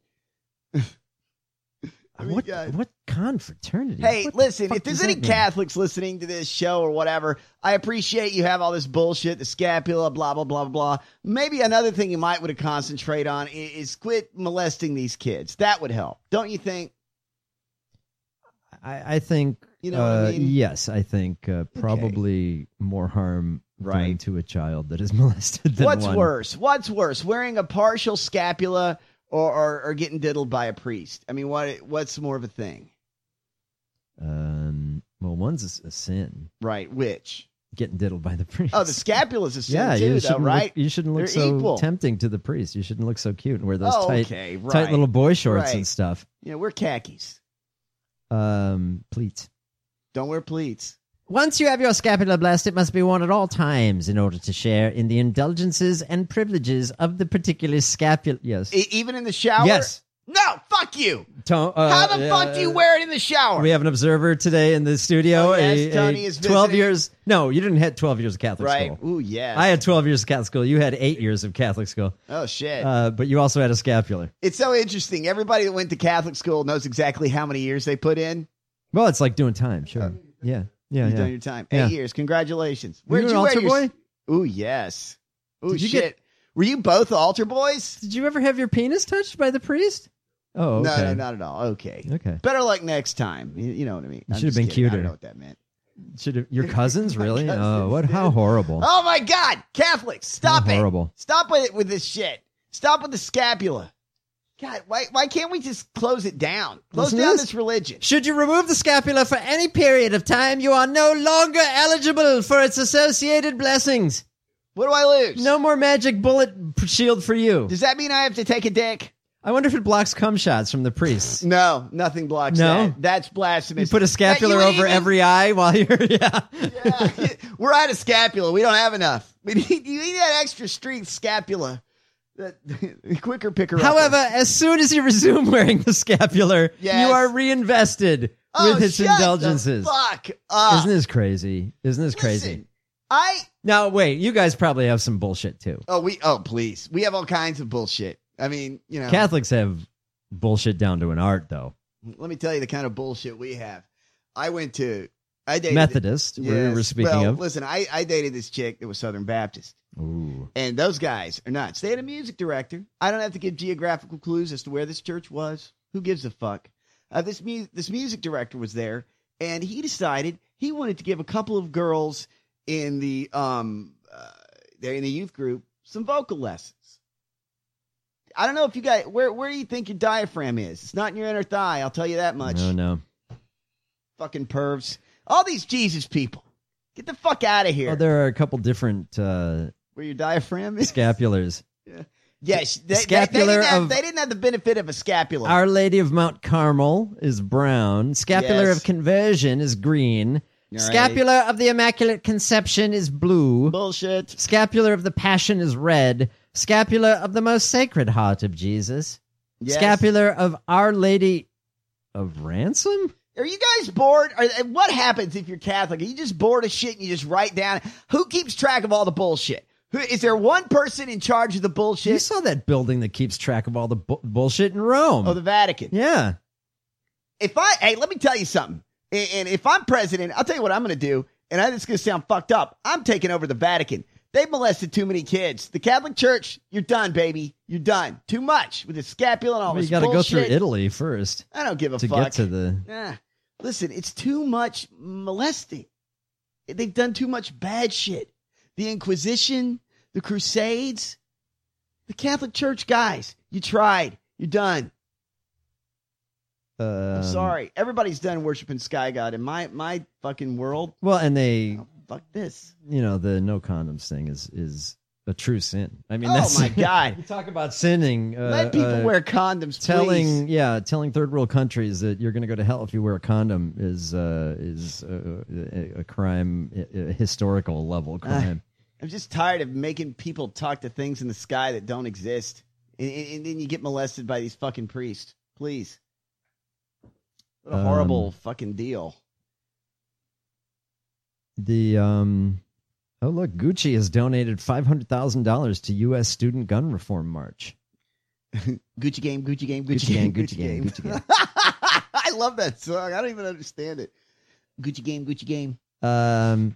What confraternity? Hey, What the listen, fuck if there's does any that mean? Catholics listening to this show or whatever, I appreciate you have all this bullshit, the scapula, blah, blah, blah, blah. Maybe another thing you might want to concentrate on is quit molesting these kids. That would help. Don't you think? I think, You know what I mean? yes, I think probably more harm done to a child that is molested than What's one. worse? What's worse? Wearing a partial scapula or getting diddled by a priest? I mean, what's more of a thing? Well, one's a sin. Right, which? Getting diddled by the priest. Oh, the scapula's a sin yeah, too, you though, shouldn't right? you shouldn't look They're so equal. tempting to the priest. You shouldn't look so cute and wear those Oh, tight, okay, tight right. little boy shorts Right. and stuff. Yeah, wear khakis. Pleats. Don't wear pleats. Once you have your scapula blessed, it must be worn at all times in order to share in the indulgences and privileges of the particular scapula. Yes. Even in the shower? Yes. No, fuck you. How the fuck do you wear it in the shower? We have an observer today in the studio. Oh, yes, Tony is 12 visiting. years. No, you didn't have 12 years of Catholic Right. school. Ooh, yes. I had 12 years of Catholic school. You had 8 years of Catholic school. Oh, shit. But you also had a scapular. It's so interesting. Everybody that went to Catholic school knows exactly how many years they put in. Well, it's like doing time. Sure. Yeah. Yeah, You've yeah. done your time. Yeah. 8 years. Congratulations. Were you an altar boy? Ooh, yes. Ooh, Did you shit. Were you both altar boys? Did you ever have your penis touched by the priest? Oh, okay. No, not at all. Okay. Okay. Better luck next time. You know what I mean? You I'm should have just been kidding. I cuter. don't know what that meant. Should have your cousins really? cousins, Oh, what? How horrible! Oh my God, Catholics, stop How it! horrible. Stop with this shit. Stop with the scapula. God, why can't we just close it down? Close Listen to down this. this religion. Should you remove the scapula for any period of time, you are no longer eligible for its associated blessings. What do I lose? No more magic bullet shield for you. Does that mean I have to take a dick? I wonder if it blocks cum shots from the priests. No, nothing blocks No? that. That's blasphemous. You put a scapular You over even- every eye while you're Yeah, we're out of scapula. We don't have enough. You need that extra strength scapula. That quicker picker. However, as soon as you resume wearing the scapular, Yes. you are reinvested with its shut indulgences. The fuck up. Isn't this crazy? Isn't this crazy? I Now, wait, you guys probably have some bullshit too. please. We have all kinds of bullshit. I mean, Catholics have bullshit down to an art, though. Let me tell you the kind of bullshit we have. I dated Methodist, we were speaking of. Listen, I dated this chick that was Southern Baptist. Ooh. And those guys are nuts. They had a music director. I don't have to give geographical clues as to where this church was. Who gives a fuck? This music director was there, and he decided he wanted to give a couple of girls in the youth group some vocal lessons. I don't know if you guys where do you think your diaphragm is? It's not in your inner thigh. I'll tell you that much. No. Fucking pervs. All these Jesus people. Get the fuck out of here. Oh, there are a couple different Where your diaphragm is? scapulars. Yeah. Yes, Scapular of- they didn't have the benefit of a scapula. Our Lady of Mount Carmel is brown. Scapular Yes. of Conversion is green. Right. Scapular of the Immaculate Conception is blue. Bullshit. Scapular of the Passion is red. Scapular of the Most Sacred Heart of Jesus. Yes. Scapular of Our Lady of Ransom? Are you guys bored? What happens if you're Catholic? Are you just bored of shit and you just write down? Who keeps track of all the bullshit? Is there one person in charge of the bullshit? You saw that building that keeps track of all the bullshit in Rome. Oh, the Vatican. Yeah. Hey, let me tell you something. And if I'm president, I'll tell you what I'm going to do. And it's going to sound fucked up. I'm taking over the Vatican. They've molested too many kids. The Catholic Church, you're done, baby. You're done. Too much with the scapula and all Well, this you got to go bullshit. through Italy first. I don't give a to fuck. get to the. Listen, it's too much molesting. They've done too much bad shit. The Inquisition, the Crusades, the Catholic Church, guys. You tried. You're done. I'm sorry. Everybody's done worshiping Sky God in my fucking world. Well, and they. Fuck this. You know, the no condoms thing is a true sin. I mean, Oh, that's, my God. You talk about sinning. Let people wear condoms, please. Telling third world countries that you're going to go to hell if you wear a condom is a crime, a historical level crime. I'm just tired of making people talk to things in the sky that don't exist. And then you get molested by these fucking priests. Please. What a horrible fucking deal. Oh, look, Gucci has donated $500,000 to U.S. student gun reform march. Gucci game, Gucci game, Gucci gang, Gucci gang, Gucci gang. I love that song. I don't even understand it. Gucci game, Gucci game. And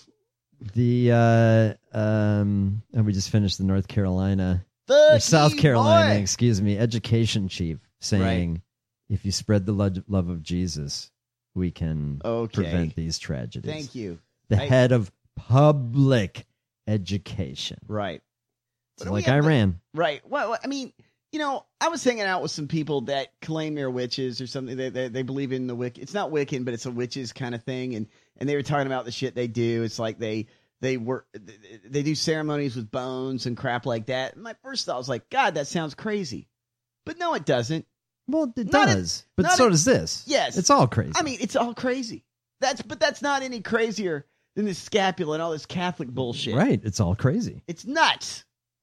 we just finished the North Carolina, Fuck South you, Carolina, boy. excuse me, education chief saying, if you spread the love of Jesus, we can prevent these tragedies. Thank you. The head of public education. Right. It's like Iran. Right. Well, I mean, I was hanging out with some people that claim they're witches or something. They believe in the Wiccan. It's not Wiccan, but it's a witches kind of thing. And they were talking about the shit they do. It's like they do ceremonies with bones and crap like that. And my first thought was like, God, that sounds crazy. But no, it doesn't. Well, it does. But so does this. Yes. It's all crazy. I mean, it's all crazy. That's not any crazier than this scapula and all this Catholic bullshit. Right. It's all crazy. It's nuts.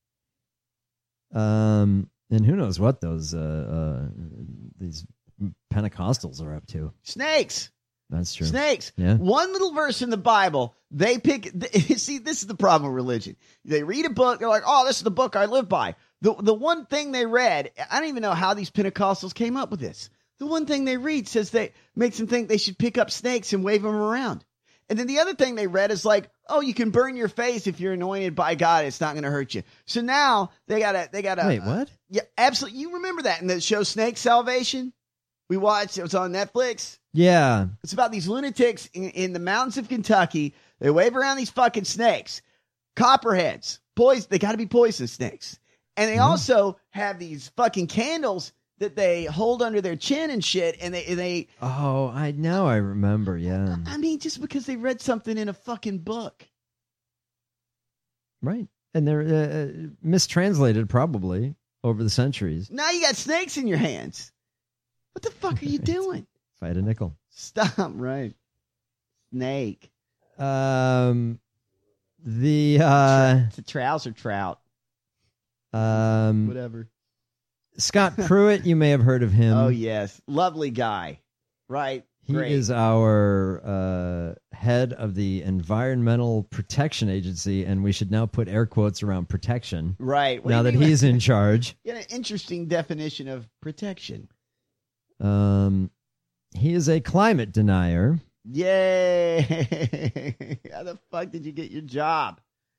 And who knows what these Pentecostals are up to. Snakes. That's true. Snakes. Yeah. One little verse in the Bible, they pick. See, this is the problem with religion. They read a book. They're like, oh, this is the book I live by. The one thing they read, I don't even know how these Pentecostals came up with this. The one thing they read says makes them think they should pick up snakes and wave them around. And then the other thing they read is like, oh, you can burn your face if you're anointed by God. It's not going to hurt you. So now they gotta. Wait, what? Yeah, absolutely. You remember that in the show Snake Salvation? We watched. It was on Netflix. Yeah. It's about these lunatics in the mountains of Kentucky. They wave around these fucking snakes, copperheads, poison. They got to be poison snakes, and they also have these fucking candles that they hold under their chin and shit. And they. Oh, I remember. Yeah. I mean, just because they read something in a fucking book, right? And they're mistranslated probably over the centuries. Now you got snakes in your hands. What the fuck are you doing? Fight a nickel. Stop, right. Snake. The it's a trouser trout. Whatever. Scott Pruitt, you may have heard of him. Oh, yes. Lovely guy. Right. He is our head of the Environmental Protection Agency, and we should now put air quotes around protection. Right. Now that he's in charge. You got an interesting definition of protection. He is a climate denier. Yay! How the fuck did you get your job?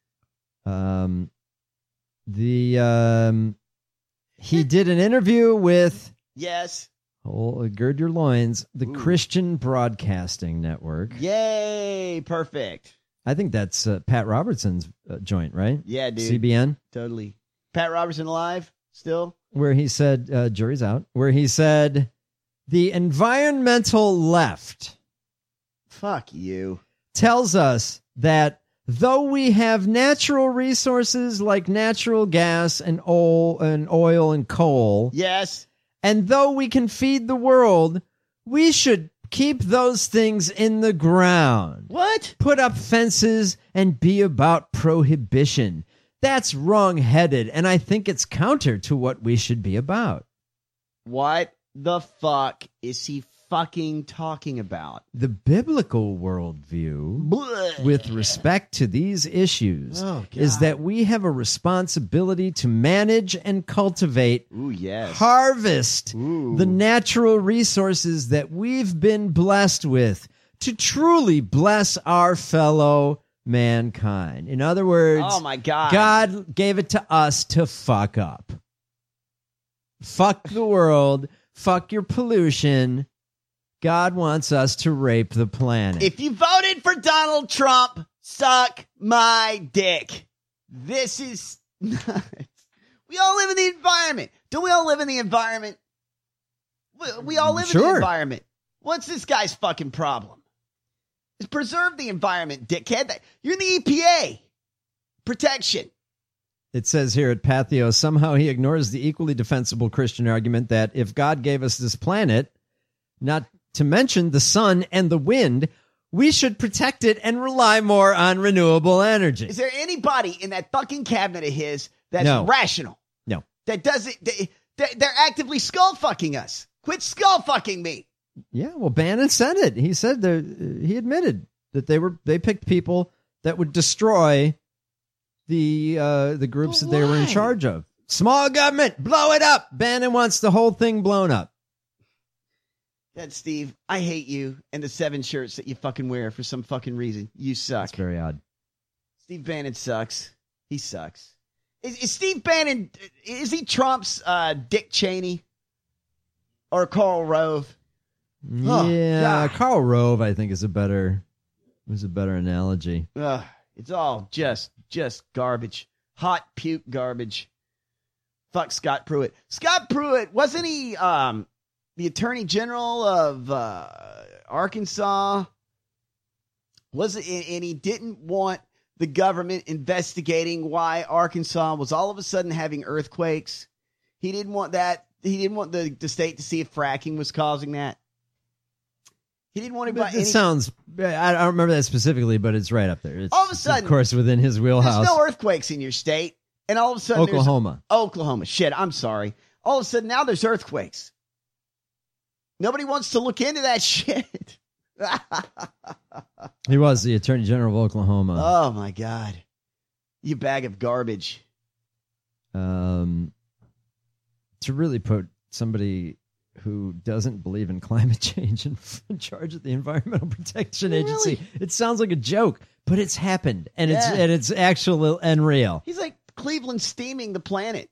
He did an interview with yes. Gird your loins. The Christian Broadcasting Network. Yay! Perfect. I think that's Pat Robertson's joint, right? Yeah, dude. CBN. Totally. Pat Robertson alive still? Where he said, jury's out. Where he said, the environmental left. Fuck you. Tells us that though we have natural resources like natural gas and oil and coal. Yes. And though we can feed the world, we should keep those things in the ground. What? Put up fences and be about prohibition. That's wrong-headed, and I think it's counter to what we should be about. What the fuck is he fucking talking about? The biblical worldview with respect to these issues is that we have a responsibility to manage and cultivate, harvest the natural resources that we've been blessed with to truly bless our fellow mankind. In other words, oh my God, God gave it to us to fuck up. Fuck the world. Fuck your pollution. God wants us to rape the planet. If you voted for Donald Trump, suck my dick. This is nuts. We all live in the environment. Don't we all live in the environment? We all live in the environment. What's this guy's fucking problem? Is preserve the environment, dickhead. You're in the EPA. Protection. It says here at Patheo, somehow he ignores the equally defensible Christian argument that if God gave us this planet, not to mention the sun and the wind, we should protect it and rely more on renewable energy. Is there anybody in that fucking cabinet of his that's rational? No. That doesn't, they're actively skull fucking us. Quit skull fucking me. Yeah, well, Bannon said it. He said he admitted that they picked people that would destroy the groups that they were in charge of. Small government, blow it up. Bannon wants the whole thing blown up. God, Steve, I hate you and the 7 shirts that you fucking wear for some fucking reason. You suck. That's very odd. Steve Bannon sucks. He sucks. Is Steve Bannon, is he Trump's Dick Cheney or Karl Rove? Yeah, Karl Rove, I think, was a better analogy. It's all just garbage. Hot puke garbage. Fuck Scott Pruitt. Scott Pruitt, wasn't he the Attorney General of Arkansas? And he didn't want the government investigating why Arkansas was all of a sudden having earthquakes. He didn't want that. He didn't want the state to see if fracking was causing that. He didn't want to. It sounds. I don't remember that specifically, but it's right up there. It's, all of a sudden, of course, within his wheelhouse. There's no earthquakes in your state, and all of a sudden, Oklahoma. Oklahoma. Shit, I'm sorry. All of a sudden, now there's earthquakes. Nobody wants to look into that shit. He was the Attorney General of Oklahoma. Oh my God, you bag of garbage. To really put somebody who doesn't believe in climate change and in charge of the Environmental Protection Agency. It sounds like a joke, but it's happened, and it's actual and real. He's like Cleveland steaming the planet.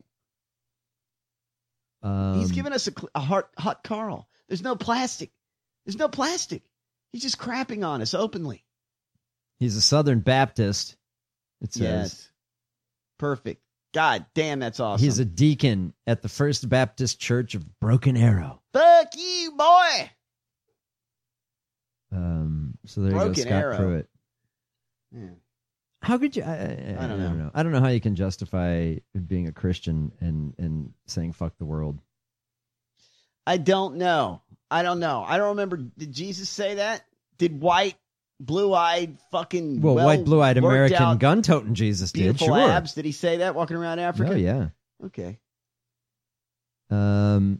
He's giving us a hot Carl. There's no plastic. He's just crapping on us openly. He's a Southern Baptist. It says. Yes. Perfect. God damn, that's awesome. He's a deacon at the First Baptist Church of Broken Arrow. Fuck you, boy. So there Broken you go, Scott Arrow. Pruitt. Yeah. How could you? I don't know. I don't know how you can justify being a Christian and saying "fuck the world." I don't know. I don't remember. Did Jesus say that? Did white, blue-eyed, fucking white, blue-eyed worked American out, gun-toting Jesus did. beautiful Sure. abs? Did he say that walking around Africa? Oh yeah. Okay. Damn.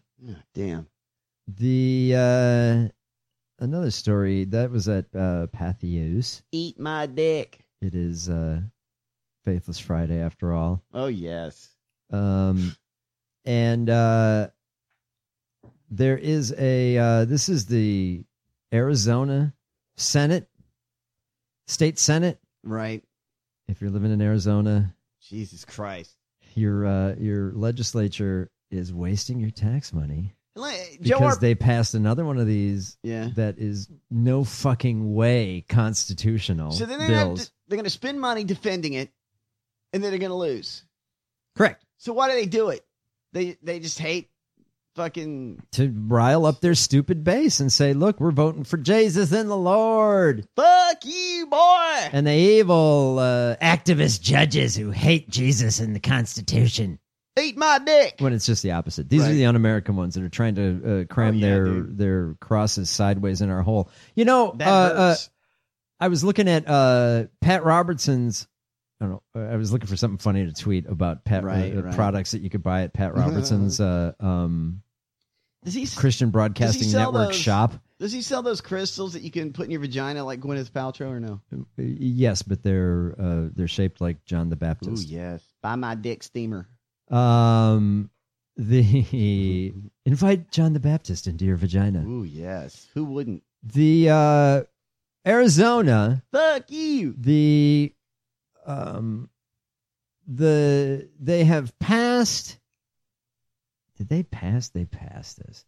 The another story that was at Patheos. Eat my dick. It is Faithless Friday after all. Oh yes. And there is this is the Arizona State Senate. Right. If you're living in Arizona, Jesus Christ, your legislature is wasting your tax money Joe, because they passed another one of these Yeah. that is no fucking way constitutional So then bills. they're going to spend money defending it, and then they're going to lose. Correct. So why do they do it? They just hate fucking To rile up their stupid base and say, look, we're voting for Jesus and the Lord. fuck you, boy. And the evil activist judges who hate Jesus and the Constitution. Eat my dick. When it's just the opposite. These are the un-American ones that are trying to cram their crosses sideways in our hole. You know, I was looking at Pat Robertson's. I don't know. I was looking for something funny to tweet about products that you could buy at Pat Robertson's Christian Broadcasting Network shop. Does he sell those crystals that you can put in your vagina like Gwyneth Paltrow or no? Yes, but they're shaped like John the Baptist. Oh yes, buy my dick steamer. The invite John the Baptist into your vagina. Oh yes, who wouldn't? The Arizona. Fuck you. They have passed. Did they pass? They passed this.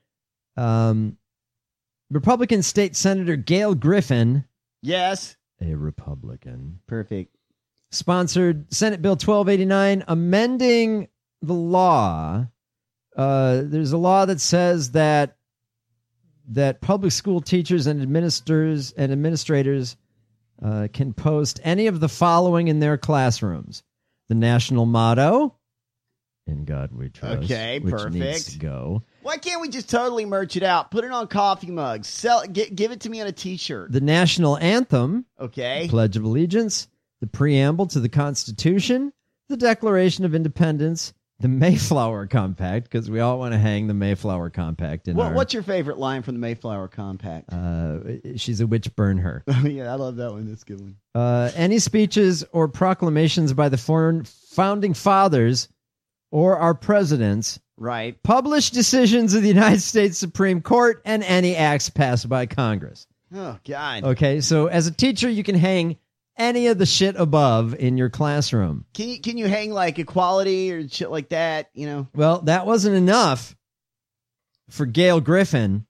Republican State Senator Gail Griffin. Yes. A Republican. Perfect. Sponsored Senate Bill 1289, amending the law. There's a law that says that public school teachers and administrators can post any of the following in their classrooms: the national motto, "In God We Trust." Okay, which perfect. Needs to go. Why can't we just totally merch it out? Put it on coffee mugs. Sell it. Give it to me on a T-shirt. The national anthem. Okay. Pledge of Allegiance. The preamble to the Constitution. The Declaration of Independence. The Mayflower Compact, because we all want to hang the Mayflower Compact in our... What's your favorite line from the Mayflower Compact? She's a witch, burn her. Oh, yeah, I love that one. That's a good one. Any speeches or proclamations by the founding fathers or our presidents. Right. Published decisions of the United States Supreme Court and any acts passed by Congress. Oh, God. Okay, so as a teacher, you can hang any of the shit above in your classroom. Can you hang like equality or shit like that, you know? Well, that wasn't enough for Gail Griffin,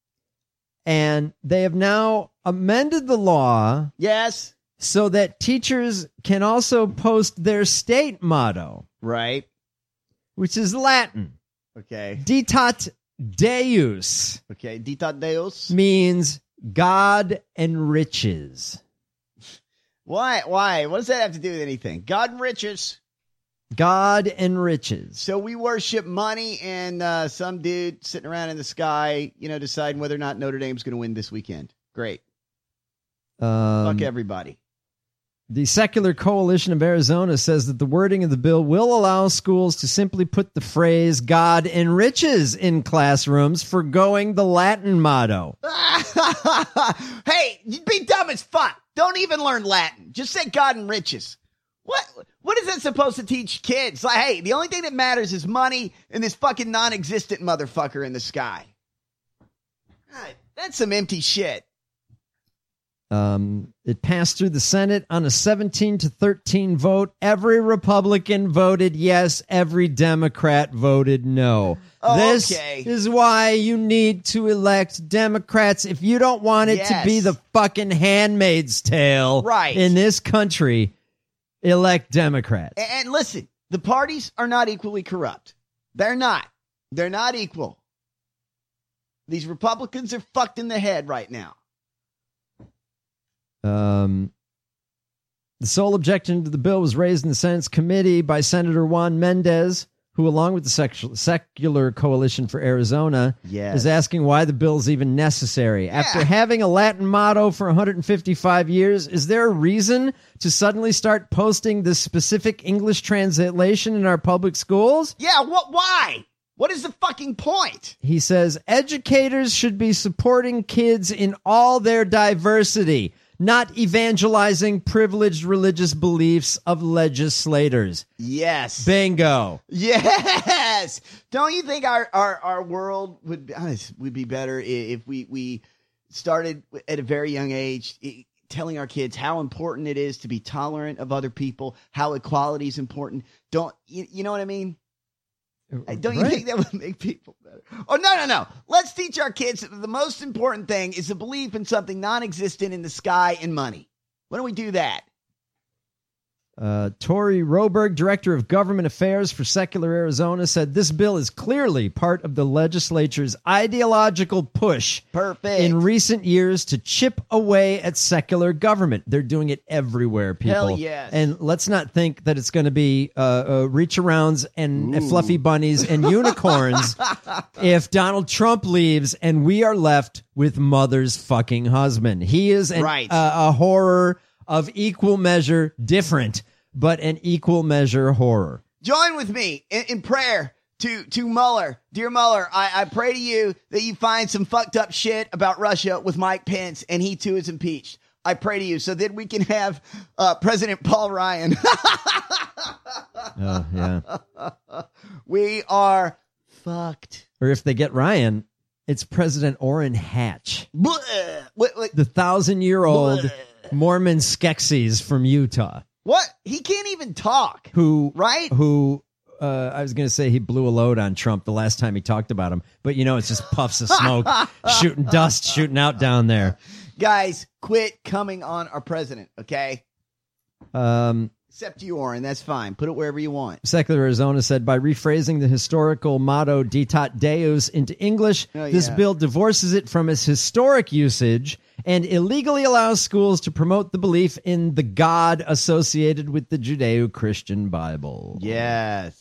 and they have now amended the law. Yes. So that teachers can also post their state motto. Right. Which is Latin. Okay. Ditat Deus. Okay, Ditat Deus means God enriches. Why? What does that have to do with anything? God enriches. God enriches. So we worship money and some dude sitting around in the sky, deciding whether or not Notre Dame's going to win this weekend. Great. Fuck everybody. The Secular Coalition of Arizona says that the wording of the bill will allow schools to simply put the phrase "God enriches" in classrooms, forgoing the Latin motto. Hey, you'd be dumb as fuck. Don't even learn Latin. Just say God enriches. What is that supposed to teach kids? Like, hey, the only thing that matters is money and this fucking non-existent motherfucker in the sky. God, that's some empty shit. It passed through the Senate on a 17-13 vote. Every Republican voted yes. Every Democrat voted no. Oh, this okay. is why you need to elect Democrats. If you don't want it to be the fucking Handmaid's Tale in this country, elect Democrats. And listen, the parties are not equally corrupt. They're not. They're not equal. These Republicans are fucked in the head right now. The sole objection to the bill was raised in the Senate's committee by Senator Juan Mendez, who, along with the Secular Coalition for Arizona, is asking why the bill is even necessary. After having a Latin motto for 155 years, is there a reason to suddenly start posting the specific English translation in our public schools? Yeah, why? What is the fucking point? He says educators should be supporting kids in all their diversity, not evangelizing privileged religious beliefs of legislators. Yes. Bingo. Yes. Don't you think our world would be better if we started at a very young age telling our kids how important it is to be tolerant of other people, how equality is important? Don't you know what I mean? Don't you think that would make people better? Oh, no. Let's teach our kids that the most important thing is a belief in something non-existent in the sky and money. Why don't we do that? Tori Roberg, Director of Government Affairs for Secular Arizona, said this bill is clearly part of the legislature's ideological push in recent years to chip away at secular government. They're doing it everywhere, people. Hell yes. And let's not think that it's going to be reach-arounds and fluffy bunnies and unicorns if Donald Trump leaves and we are left with mother's fucking husband. He is a horror of equal measure, different, but an equal measure horror. Join with me in prayer to Mueller. Dear Mueller, I pray to you that you find some fucked up shit about Russia with Mike Pence and he too is impeached. I pray to you so that we can have President Paul Ryan. Oh, yeah. We are fucked. Or if they get Ryan, it's President Orrin Hatch. The 1,000-year-old Mormon Skeksis from Utah. What? He can't even talk. Right? I was going to say he blew a load on Trump the last time he talked about him, but it's just puffs of smoke, shooting dust, shooting out down there. Guys, quit coming on our president, okay? Except you, Orrin. That's fine. Put it wherever you want. Secular Arizona said by rephrasing the historical motto Ditat Deus into English, this bill divorces it from its historic usage and illegally allows schools to promote the belief in the God associated with the Judeo-Christian Bible. Yes.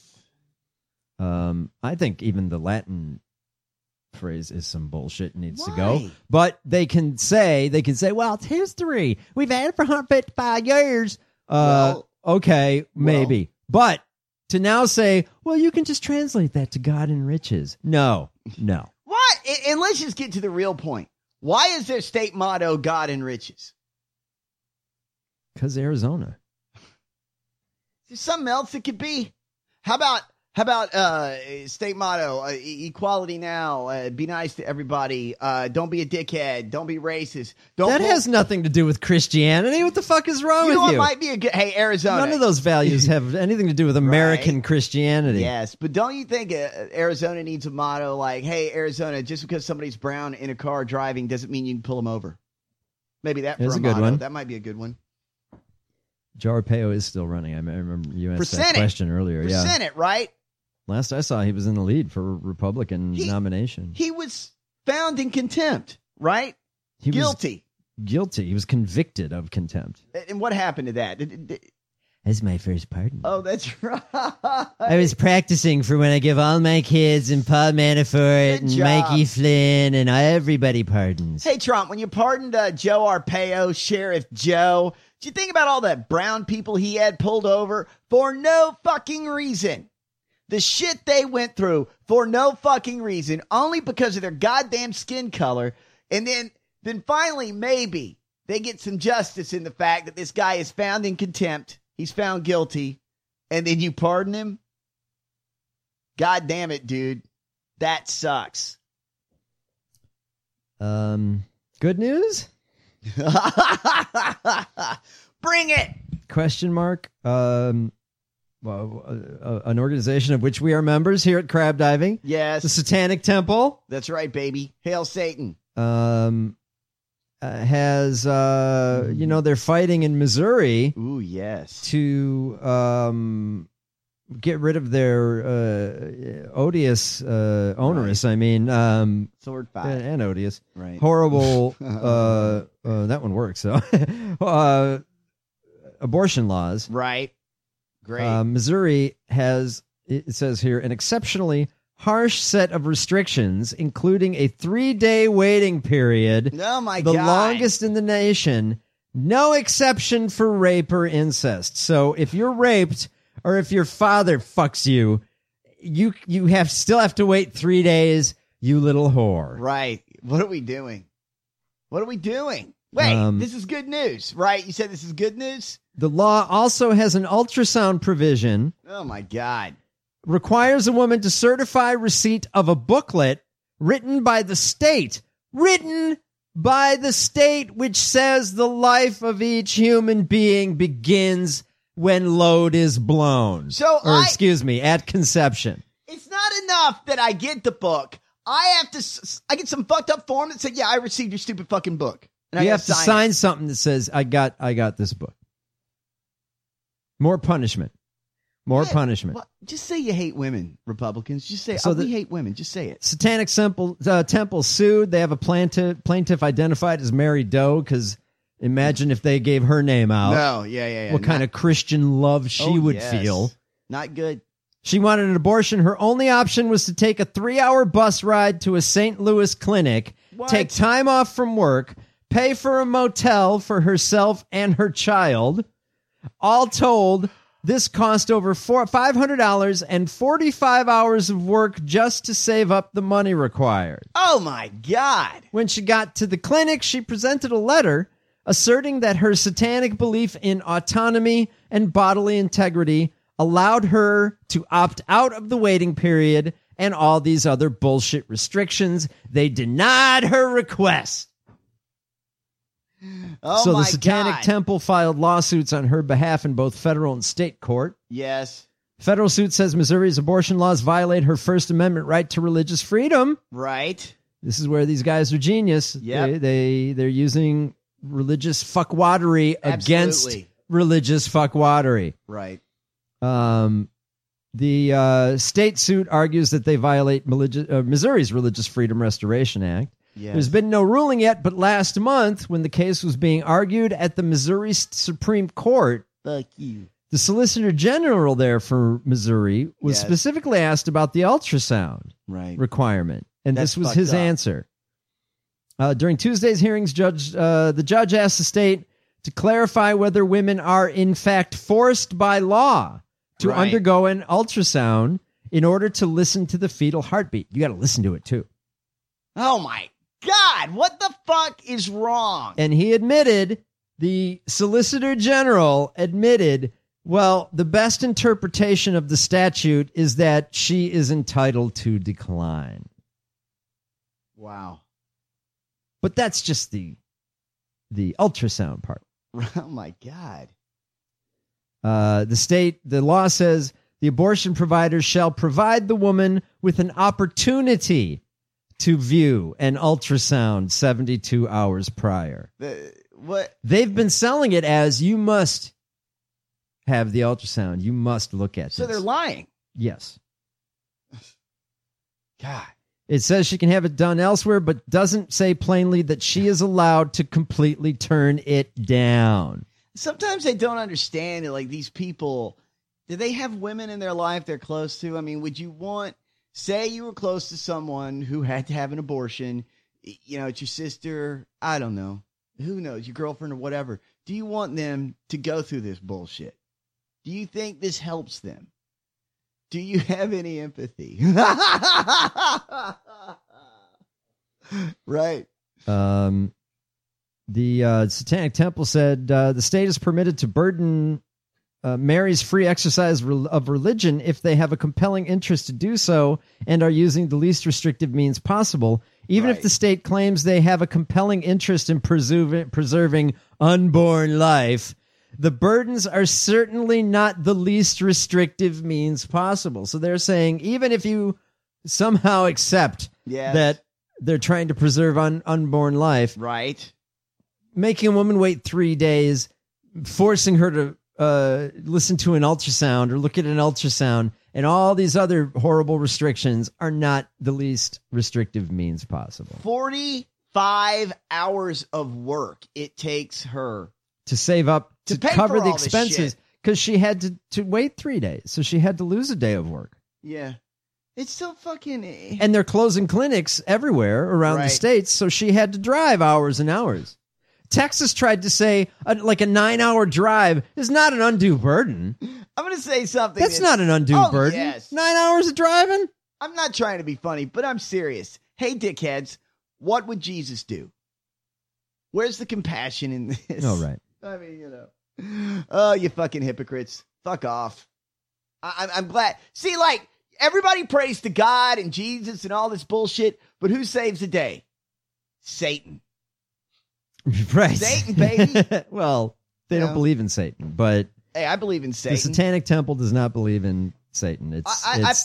I think even the Latin phrase is some bullshit and needs to go. But they can say, well, it's history. We've had it for 155 years. Okay, maybe. But to now say, well, you can just translate that to God and riches. No. What? And let's just get to the real point. Why is their state motto God and riches? Because Arizona. There's something else it could be. How about state motto, equality now, be nice to everybody, don't be a dickhead, don't be racist. That has nothing to do with Christianity. What the fuck is wrong with you? What might be a good, hey, Arizona. None of those values have anything to do with American Christianity. Yes, but don't you think Arizona needs a motto like, hey, Arizona, just because somebody's brown in a car driving doesn't mean you can pull them over? Maybe that is for a good motto. one. That might be a good one. Joe Arpaio is still running. I remember you asked that question earlier. For Senate, right? Last I saw, he was in the lead for a Republican nomination. He was found in contempt, right? Guilty. He was convicted of contempt. And what happened to that? That's my first pardon. Oh, that's right. I was practicing for when I give all my kids and Paul Manafort and Mikey Flynn and everybody pardons. Hey, Trump, when you pardoned Joe Arpaio, Sheriff Joe, did you think about all the brown people he had pulled over for no fucking reason? The shit they went through for no fucking reason, only because of their goddamn skin color. And then finally, maybe they get some justice in the fact that this guy is found in contempt. He's found guilty. and then you pardon him? God damn it, dude. That sucks. Good news? Bring it. Question mark. Well, an organization of which we are members here at Crab Diving. Yes. The Satanic Temple. That's right, baby. Hail Satan. Has, they're fighting in Missouri. Ooh, yes. To get rid of their onerous, sword fight. And odious. Right. Horrible, that one works, so. Abortion laws. Right. Great. Missouri has, it says here, an exceptionally harsh set of restrictions, including a 3-day waiting period. Oh, my the God. longest in the nation. No exception for rape or incest. So if you're raped or if your father fucks you, you still have to wait 3 days, you little whore. Right. What are we doing? What are we doing? Wait, this is good news, right? You said this is good news? The law also has an ultrasound provision. Oh, my God. Requires a woman to certify receipt of a booklet written by the state. Written by the state, which says the life of each human being begins when load is blown. At conception. It's not enough that I get the book. I get some fucked up form that said, yeah, I received your stupid fucking book. And You have to sign something that says, I got this book. More punishment. Punishment. Well, just say you hate women, Republicans. Just say, we hate women. Just say it. Satanic Temple sued. They have a plaintiff identified as Mary Doe, because imagine if they gave her name out. No, yeah. What kind of Christian love she would feel. Not good. She wanted an abortion. Her only option was to take a 3-hour bus ride to a St. Louis clinic, take time off from work, pay for a motel for herself and her child. All told, this cost over $500 and 45 hours of work just to save up the money required. Oh, my God. When she got to the clinic, she presented a letter asserting that her satanic belief in autonomy and bodily integrity allowed her to opt out of the waiting period and all these other bullshit restrictions. They denied her request. Oh, so my the Satanic God. Temple filed lawsuits on her behalf in both federal and state court. Yes. Federal suit says Missouri's abortion laws violate her First Amendment right to religious freedom. Right. This is where these guys are genius. Yep. They're using religious fuckwadery against religious fuckwadery. Right. The state suit argues that they violate Missouri's Religious Freedom Restoration Act. Yes. There's been no ruling yet, but last month, when the case was being argued at the Missouri Supreme Court, fuck you. The Solicitor General there for Missouri was specifically asked about the ultrasound requirement, and this was his answer. During Tuesday's hearings, the judge asked the state to clarify whether women are in fact forced by law to undergo an ultrasound in order to listen to the fetal heartbeat. You got to listen to it too. Oh my God, what the fuck is wrong? And he admitted, the Solicitor General admitted, well, the best interpretation of the statute is that she is entitled to decline. Wow. But that's just the ultrasound part. Oh my God. The law says the abortion provider shall provide the woman with an opportunity to view an ultrasound 72 hours prior. What? They've been selling it as you must have the ultrasound. You must look at So this. they're lying. Yes. God. It says she can have it done elsewhere, but doesn't say plainly that she is allowed to completely turn it down. Sometimes I don't understand it. Like, these people, do they have women in their life they're close to? I mean, would you want, say you were close to someone who had to have an abortion, you know, it's your sister, I don't know, who knows, your girlfriend or whatever. Do you want them to go through this bullshit? Do you think this helps them? Do you have any empathy? Right. The Satanic Temple said the state is permitted to burden Mary's free exercise of religion if they have a compelling interest to do so and are using the least restrictive means possible. Even if the state claims they have a compelling interest in preserving unborn life, the burdens are certainly not the least restrictive means possible. So they're saying even if you somehow accept that they're trying to preserve unborn life, right? Making a woman wait 3 days, forcing her to listen to an ultrasound or look at an ultrasound, and all these other horrible restrictions are not the least restrictive means possible. 45 hours of work it takes her to save up to cover the all this expenses because she had to wait 3 days. So she had to lose a day of work. Yeah. It's still fucking... And they're closing clinics everywhere around the states, so she had to drive hours and hours. Texas tried to say like a 9-hour drive is not an undue burden. I'm going to say something. That's not an undue burden. Yes. 9 hours of driving? I'm not trying to be funny, but I'm serious. Hey, dickheads, what would Jesus do? Where's the compassion in this? Oh, right. I mean, oh, you fucking hypocrites. Fuck off. I'm glad. See, like, everybody prays to God and Jesus and all this bullshit, but who saves the day? Satan. Right. Satan, baby. Well, they don't believe in Satan, but hey, I believe in Satan. The Satanic Temple does not believe in Satan. It's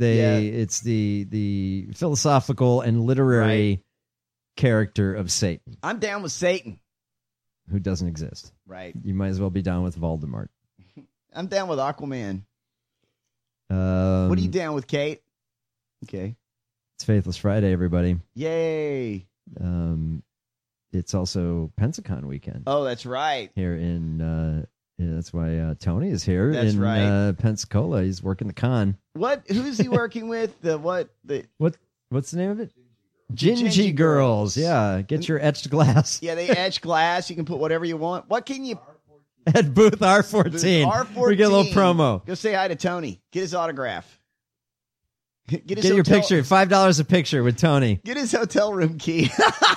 the philosophical and literary character of Satan. I'm down with Satan, who doesn't exist. Right. You might as well be down with Voldemort. I'm down with Aquaman. What are you down with, Kate? Okay. It's Faithless Friday, everybody. Yay. It's also Pensacon weekend. Oh, that's right. Here in, that's why Tony is here. That's in, right. Pensacola. He's working the con. Who's he working with? What's the name of it? Gingy Girls. Yeah. Get your etched glass. Yeah, they etch glass. You can put whatever you want. What can you... At booth R14. R14. We get a little promo. Go say hi to Tony. Get his autograph. Get your picture. $5 a picture with Tony. Get his hotel room key.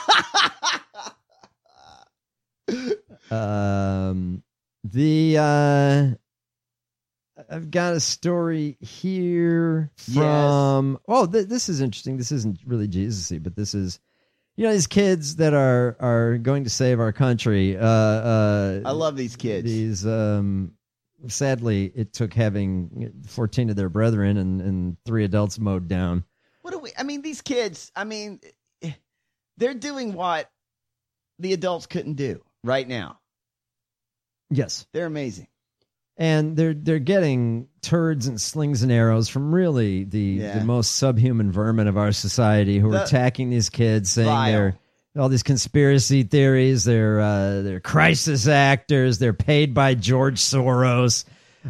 I've got a story here from this is interesting. This isn't really Jesus-y, but this is, these kids that are going to save our country. I love these kids. These sadly it took having 14 of their brethren and 3 adults mowed down. These kids, they're doing what the adults couldn't do right now. Yes. They're amazing. And they're getting turds and slings and arrows from really the most subhuman vermin of our society who are attacking these kids, saying they're all these conspiracy theories, they're crisis actors, they're paid by George Soros.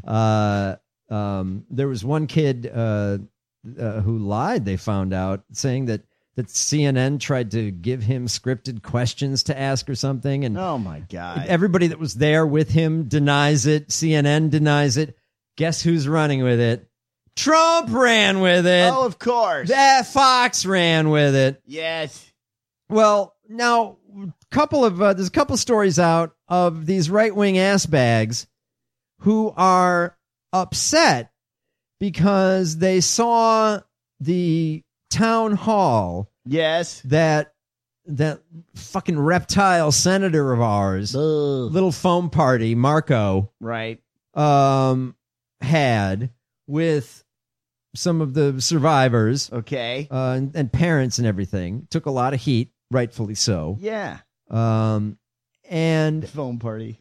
There was one kid who lied, they found out, saying that CNN tried to give him scripted questions to ask or something. And oh, my God. Everybody that was there with him denies it. CNN denies it. Guess who's running with it? Trump ran with it. Oh, of course. Fox ran with it. Yes. Well, now, there's a couple stories out of these right-wing ass bags who are upset because they saw the town hall. Yes. That fucking reptile senator of ours, little foam party, Marco. Right. Had with some of the survivors. Okay. And parents and everything. Took a lot of heat, rightfully so. Yeah. And foam party.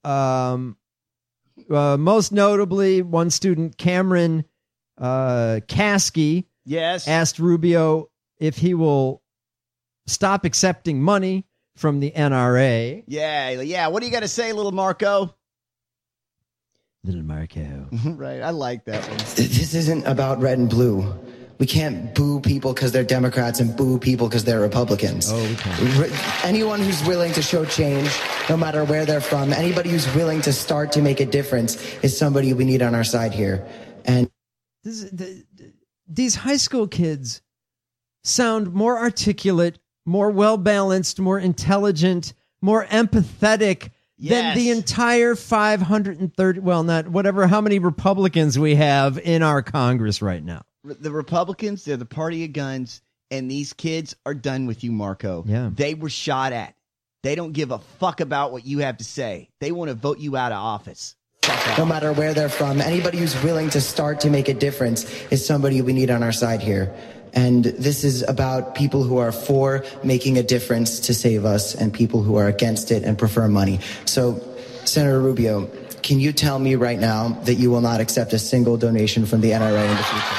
Most notably, one student, Cameron Kasky, asked Rubio if he will stop accepting money from the NRA. Yeah. What do you got to say, little Marco? Little Marco. Right. I like that one. This isn't about red and blue. We can't boo people because they're Democrats and boo people because they're Republicans. Oh, we can't. Anyone who's willing to show change, no matter where they're from, anybody who's willing to start to make a difference is somebody we need on our side here. And these high school kids sound more articulate, more well-balanced, more intelligent, more empathetic than the entire 530, well, not whatever, how many Republicans we have in our Congress right now. The Republicans, they're the party of guns, and these kids are done with you, Marco. Yeah. They were shot at. They don't give a fuck about what you have to say. They want to vote you out of office. No matter where they're from, anybody who's willing to start to make a difference is somebody we need on our side here. And this is about people who are for making a difference to save us and people who are against it and prefer money. So, Senator Rubio, can you tell me right now that you will not accept a single donation from the NRA in the future?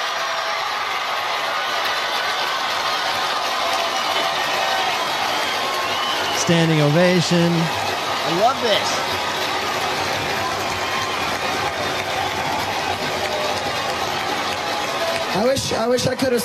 Standing ovation. I love this. I wish I could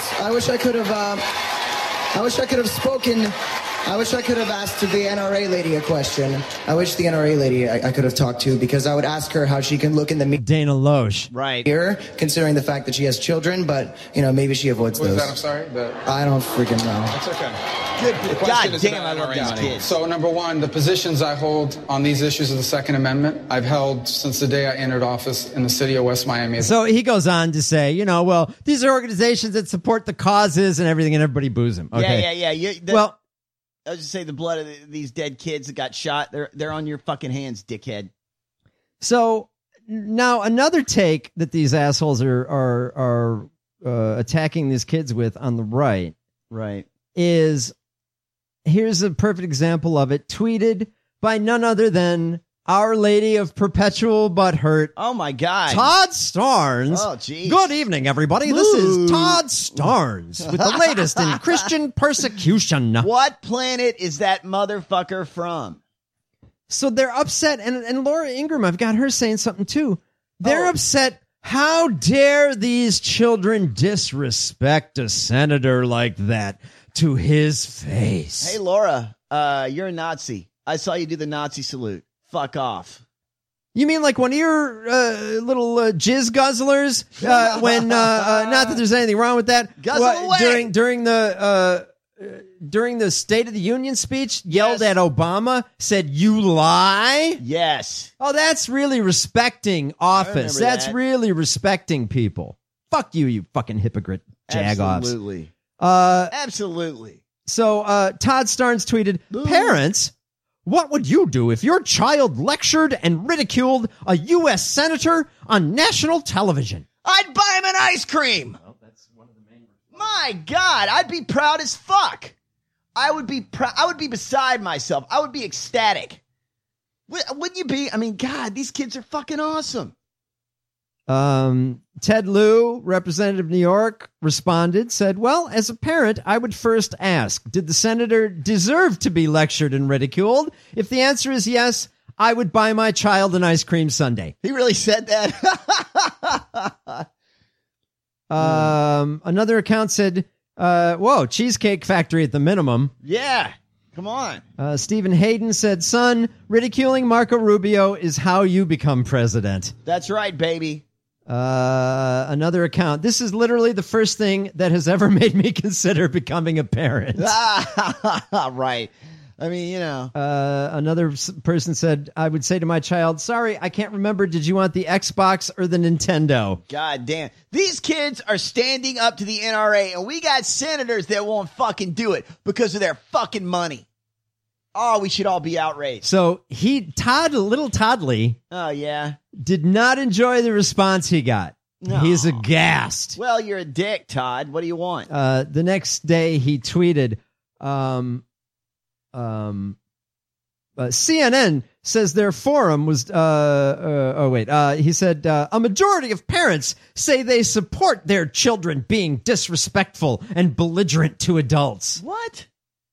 have asked the NRA lady a question. I wish the NRA lady I could have talked to, because I would ask her how she can look in the mirror. Dana Loesch. Right. Here, considering the fact that she has children, but, maybe she avoids those. What is that? I'm sorry? I don't freaking know. That's okay. Good. God is damn, I about love NRA these money. kids. So, number one, the positions I hold on these issues of the Second Amendment, I've held since the day I entered office in the city of West Miami. So he goes on to say, well, these are organizations that support the causes and everything, and everybody boos him. Okay. Yeah. Well, I was just say the blood of these dead kids that got shot, they're on your fucking hands, dickhead. So now another take that these assholes are attacking these kids with on the right, is, here's a perfect example of it, tweeted by none other than Our Lady of Perpetual Butthurt. Oh my God. Todd Starnes. Oh, geez. Good evening, everybody. This is Todd Starnes with the latest in Christian persecution. What planet is that motherfucker from? So they're upset, and Laura Ingraham, I've got her saying something too. They're upset. How dare these children disrespect a senator like that to his face? Hey, Laura, you're a Nazi. I saw you do the Nazi salute. Fuck off. You mean like one of your little jizz guzzlers? When not that there's anything wrong with that. Guzzle away. During the State of the Union speech, yelled at Obama, said, "You lie." Yes. Oh, that's really respecting office. That's that. really respecting people. Fuck you, you fucking hypocrite jagoffs. Absolutely. Absolutely. So Todd Starnes tweeted, "Parents, what would you do if your child lectured and ridiculed a U.S. senator on national television?" I'd buy him an ice cream. Well, that's one of the main. My God, I'd be proud as fuck. I would be beside myself. I would be ecstatic. Wouldn't you be? I mean, God, these kids are fucking awesome. Ted Lieu, representative of New York, responded, said, "Well, as a parent, I would first ask, did the senator deserve to be lectured and ridiculed? If the answer is yes, I would buy my child an ice cream sundae." He really said that. Another account said, whoa, Cheesecake Factory at the minimum. Yeah. Come on. Stephen Hayden said, "Son, ridiculing Marco Rubio is how you become president." That's right, baby. Another account. "This is literally the first thing that has ever made me consider becoming a parent." Right. I mean, Another person said, "I would say to my child, sorry, I can't remember. Did you want the Xbox or the Nintendo?" God damn. These kids are standing up to the NRA, and we got senators that won't fucking do it because of their fucking money. Oh, we should all be outraged. So little Todd Lee, oh yeah, did not enjoy the response he got. No. He's aghast. Well, you're a dick, Todd. What do you want? The next day he tweeted, CNN says their forum was, he said, "A majority of parents say they support their children being disrespectful and belligerent to adults." What?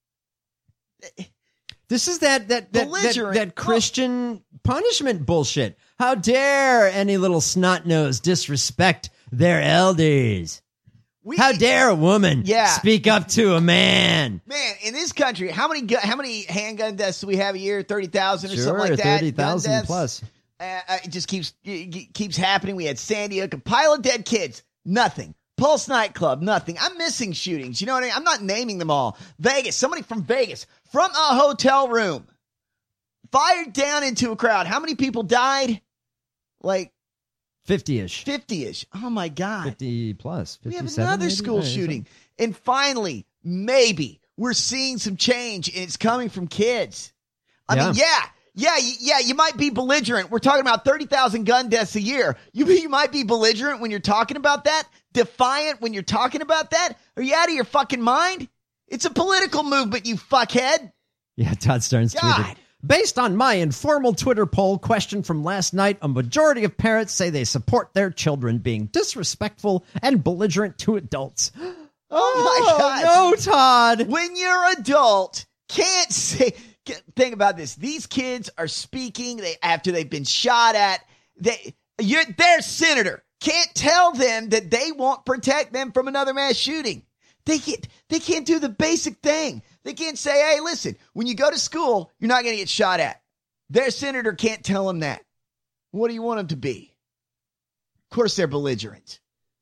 This is that Christian punishment bullshit. How dare any little snot-nosed disrespect their elders? How dare a woman speak up to a man? Man, in this country, how many handgun deaths do we have a year? 30,000 or something like that? 30,000 plus. It just keeps happening. We had Sandy Hook, a pile of dead kids. Nothing. Pulse nightclub, nothing. I'm missing shootings. You know what I mean? I'm not naming them all. Vegas, somebody from Vegas, from a hotel room, fired down into a crowd. How many people died? Like 50-ish. 50-ish. Oh, my God. 50 plus. We have another school shooting. And finally, maybe we're seeing some change, and it's coming from kids. I mean, you might be belligerent. We're talking about 30,000 gun deaths a year. You might be belligerent when you're talking about that, defiant when you're talking about that. Are you out of your fucking mind? It's a political movement, you fuckhead. Yeah, Todd Starnes tweeted. Based on my informal Twitter poll question from last night, a majority of parents say they support their children being disrespectful and belligerent to adults. Oh my God. No, Todd. When your adult can't say... Think about this. These kids are speaking after they've been shot at. Their senator can't tell them that they won't protect them from another mass shooting. They can't do the basic thing. They can't say, hey, listen, when you go to school, you're not going to get shot at. Their senator can't tell them that. What do you want them to be? Of course they're belligerent.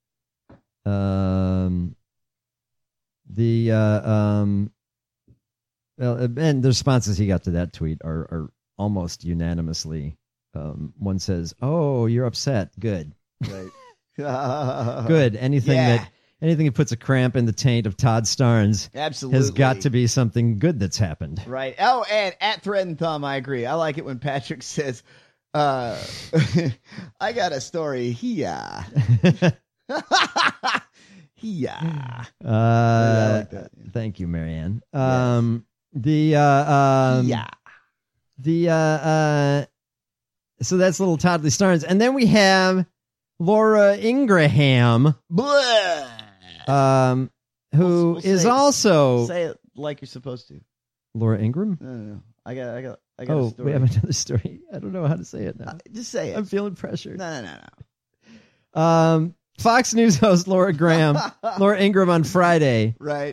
And the responses he got to that tweet are almost unanimously. One says, "Oh, you're upset. Good, right, good. Anything that puts a cramp in the taint of Todd Starnes, absolutely, has got to be something good that's happened." Right. Oh, and at Thread and Thumb, I agree. I like it when Patrick says, "I got a story here." Yeah. Like that. Thank you, Marianne. So that's little Todd Lee Starnes. And then we have Laura Ingraham, who is also... Say it like you're supposed to. Laura Ingraham? No. I got a story. We have another story. I don't know how to say it now. Just say it. I'm feeling pressure. No. Fox News host Laura Ingraham on Friday. Right.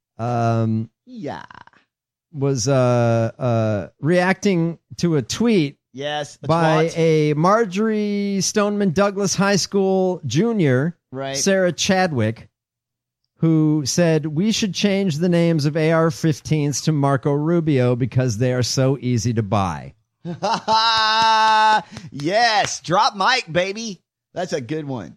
Was reacting to a tweet by a Marjorie Stoneman Douglas High School junior, Sarah Chadwick, who said we should change the names of AR-15s to Marco Rubio because they are so easy to buy. Yes, drop mic, baby. That's a good one.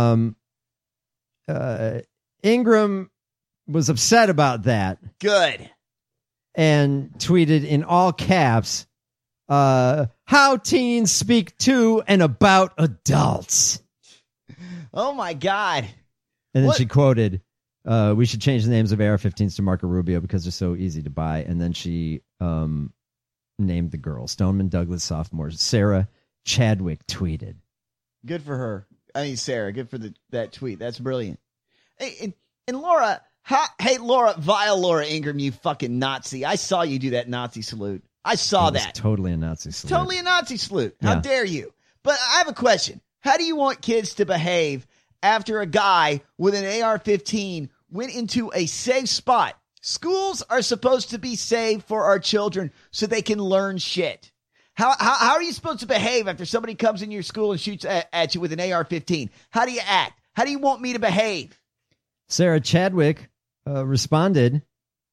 Ingram was upset about that. Good. And tweeted in all caps, how teens speak to and about adults. Oh, my God. And then she quoted, we should change the names of AR-15s to Marco Rubio because they're so easy to buy. And then she named the girl, Stoneman Douglas sophomore, Sarah Chadwick tweeted. Good for her. I mean, Sarah, good for that tweet. That's brilliant. Hey, and Laura, Laura, vile Laura Ingraham, you fucking Nazi. I saw you do that Nazi salute. I saw that. Totally a Nazi salute. Totally a Nazi salute. How dare you? But I have a question. How do you want kids to behave after a guy with an AR-15 went into a safe spot? Schools are supposed to be safe for our children so they can learn shit. How are you supposed to behave after somebody comes in your school and shoots at you with an AR-15? How do you act? How do you want me to behave? Sarah Chadwick responded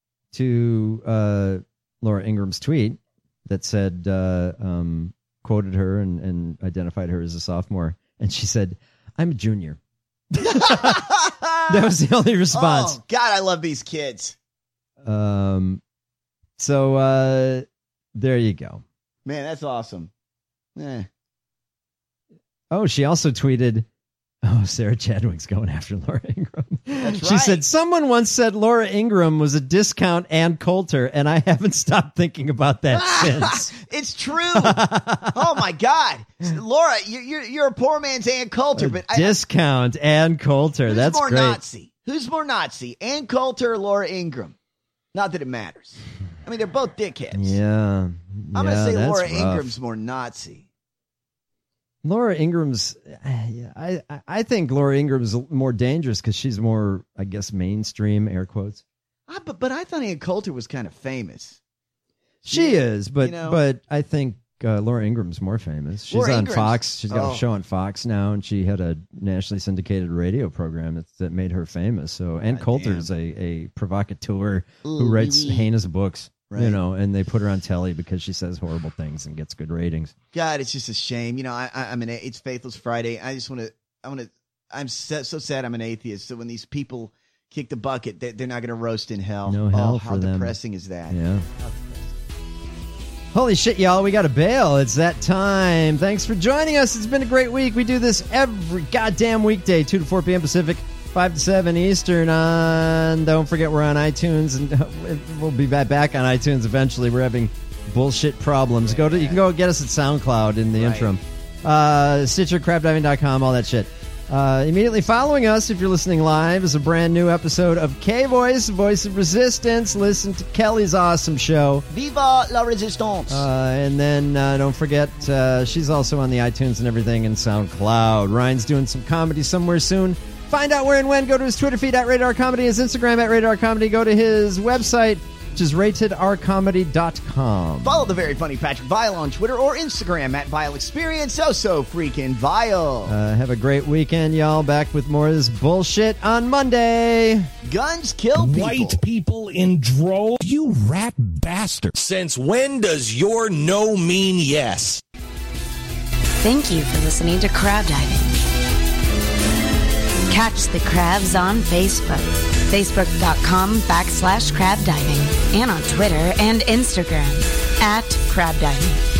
to Laura Ingram's tweet that said, quoted her and identified her as a sophomore. And she said, I'm a junior. That was the only response. Oh, God, I love these kids. So there you go. Man, that's awesome. Oh, she also tweeted, Sarah Chadwick's going after Laura Ingraham. That's She right. said, someone once said Laura Ingraham was a discount Ann Coulter, and I haven't stopped thinking about that since. It's true. Oh, my God. Laura, you're a poor man's Ann Coulter. But discount Ann Coulter. Who's That's more great. Nazi? Who's more Nazi, Ann Coulter or Laura Ingraham? Not that it matters. I mean, they're both dickheads. Yeah. I'm going to say that's Laura rough. Ingram's more Nazi. Laura Ingram's, I think Laura Ingram's more dangerous because she's more, I guess, mainstream, air quotes. But I thought Ann Coulter was kind of famous. She is, but you know, but I think Laura Ingram's more famous. She's Laura on Ingram's- Fox. She's got a show on Fox now, and she had a nationally syndicated radio program that made her famous. So Ann Coulter is a provocateur who writes heinous books. Right. You know, and they put her on telly because she says horrible things and gets good ratings. God, it's just a shame. You know, it's Faithless Friday. I'm so sad I'm an atheist. So when these people kick the bucket, they're not going to roast in hell. No hell how for them. depressing is that? Yeah. Holy shit, y'all. We got to bail. It's that time. Thanks for joining us. It's been a great week. We do this every goddamn weekday, 2 to 4 p.m. Pacific, 5 to 7 Eastern. Don't forget we're on iTunes, and we'll be back on iTunes eventually. We're having bullshit problems. You can go get us at SoundCloud in the interim. Stitcher, crabdiving.com, all that shit. Immediately following us, if you're listening live, is a brand new episode of K-Voice, Voice of Resistance. Listen to Kelly's awesome show. Viva la Resistance! And then don't forget, she's also on the iTunes and everything and SoundCloud. Ryan's doing some comedy somewhere soon. Find out where and when. Go to his Twitter feed at Radar Comedy, his Instagram at Radar Comedy. Go to his website, which is ratedrcomedy.com. Follow the very funny Patrick Vile on Twitter or Instagram at Vile Experience. So freaking vile. Have a great weekend, y'all. Back with more of this bullshit on Monday. Guns kill people. White people in droves. You rat bastard. Since when does your no mean yes? Thank you for listening to Crab Diving. Catch the crabs on Facebook. Facebook.com/crabdiving and on Twitter and Instagram @crabdiving.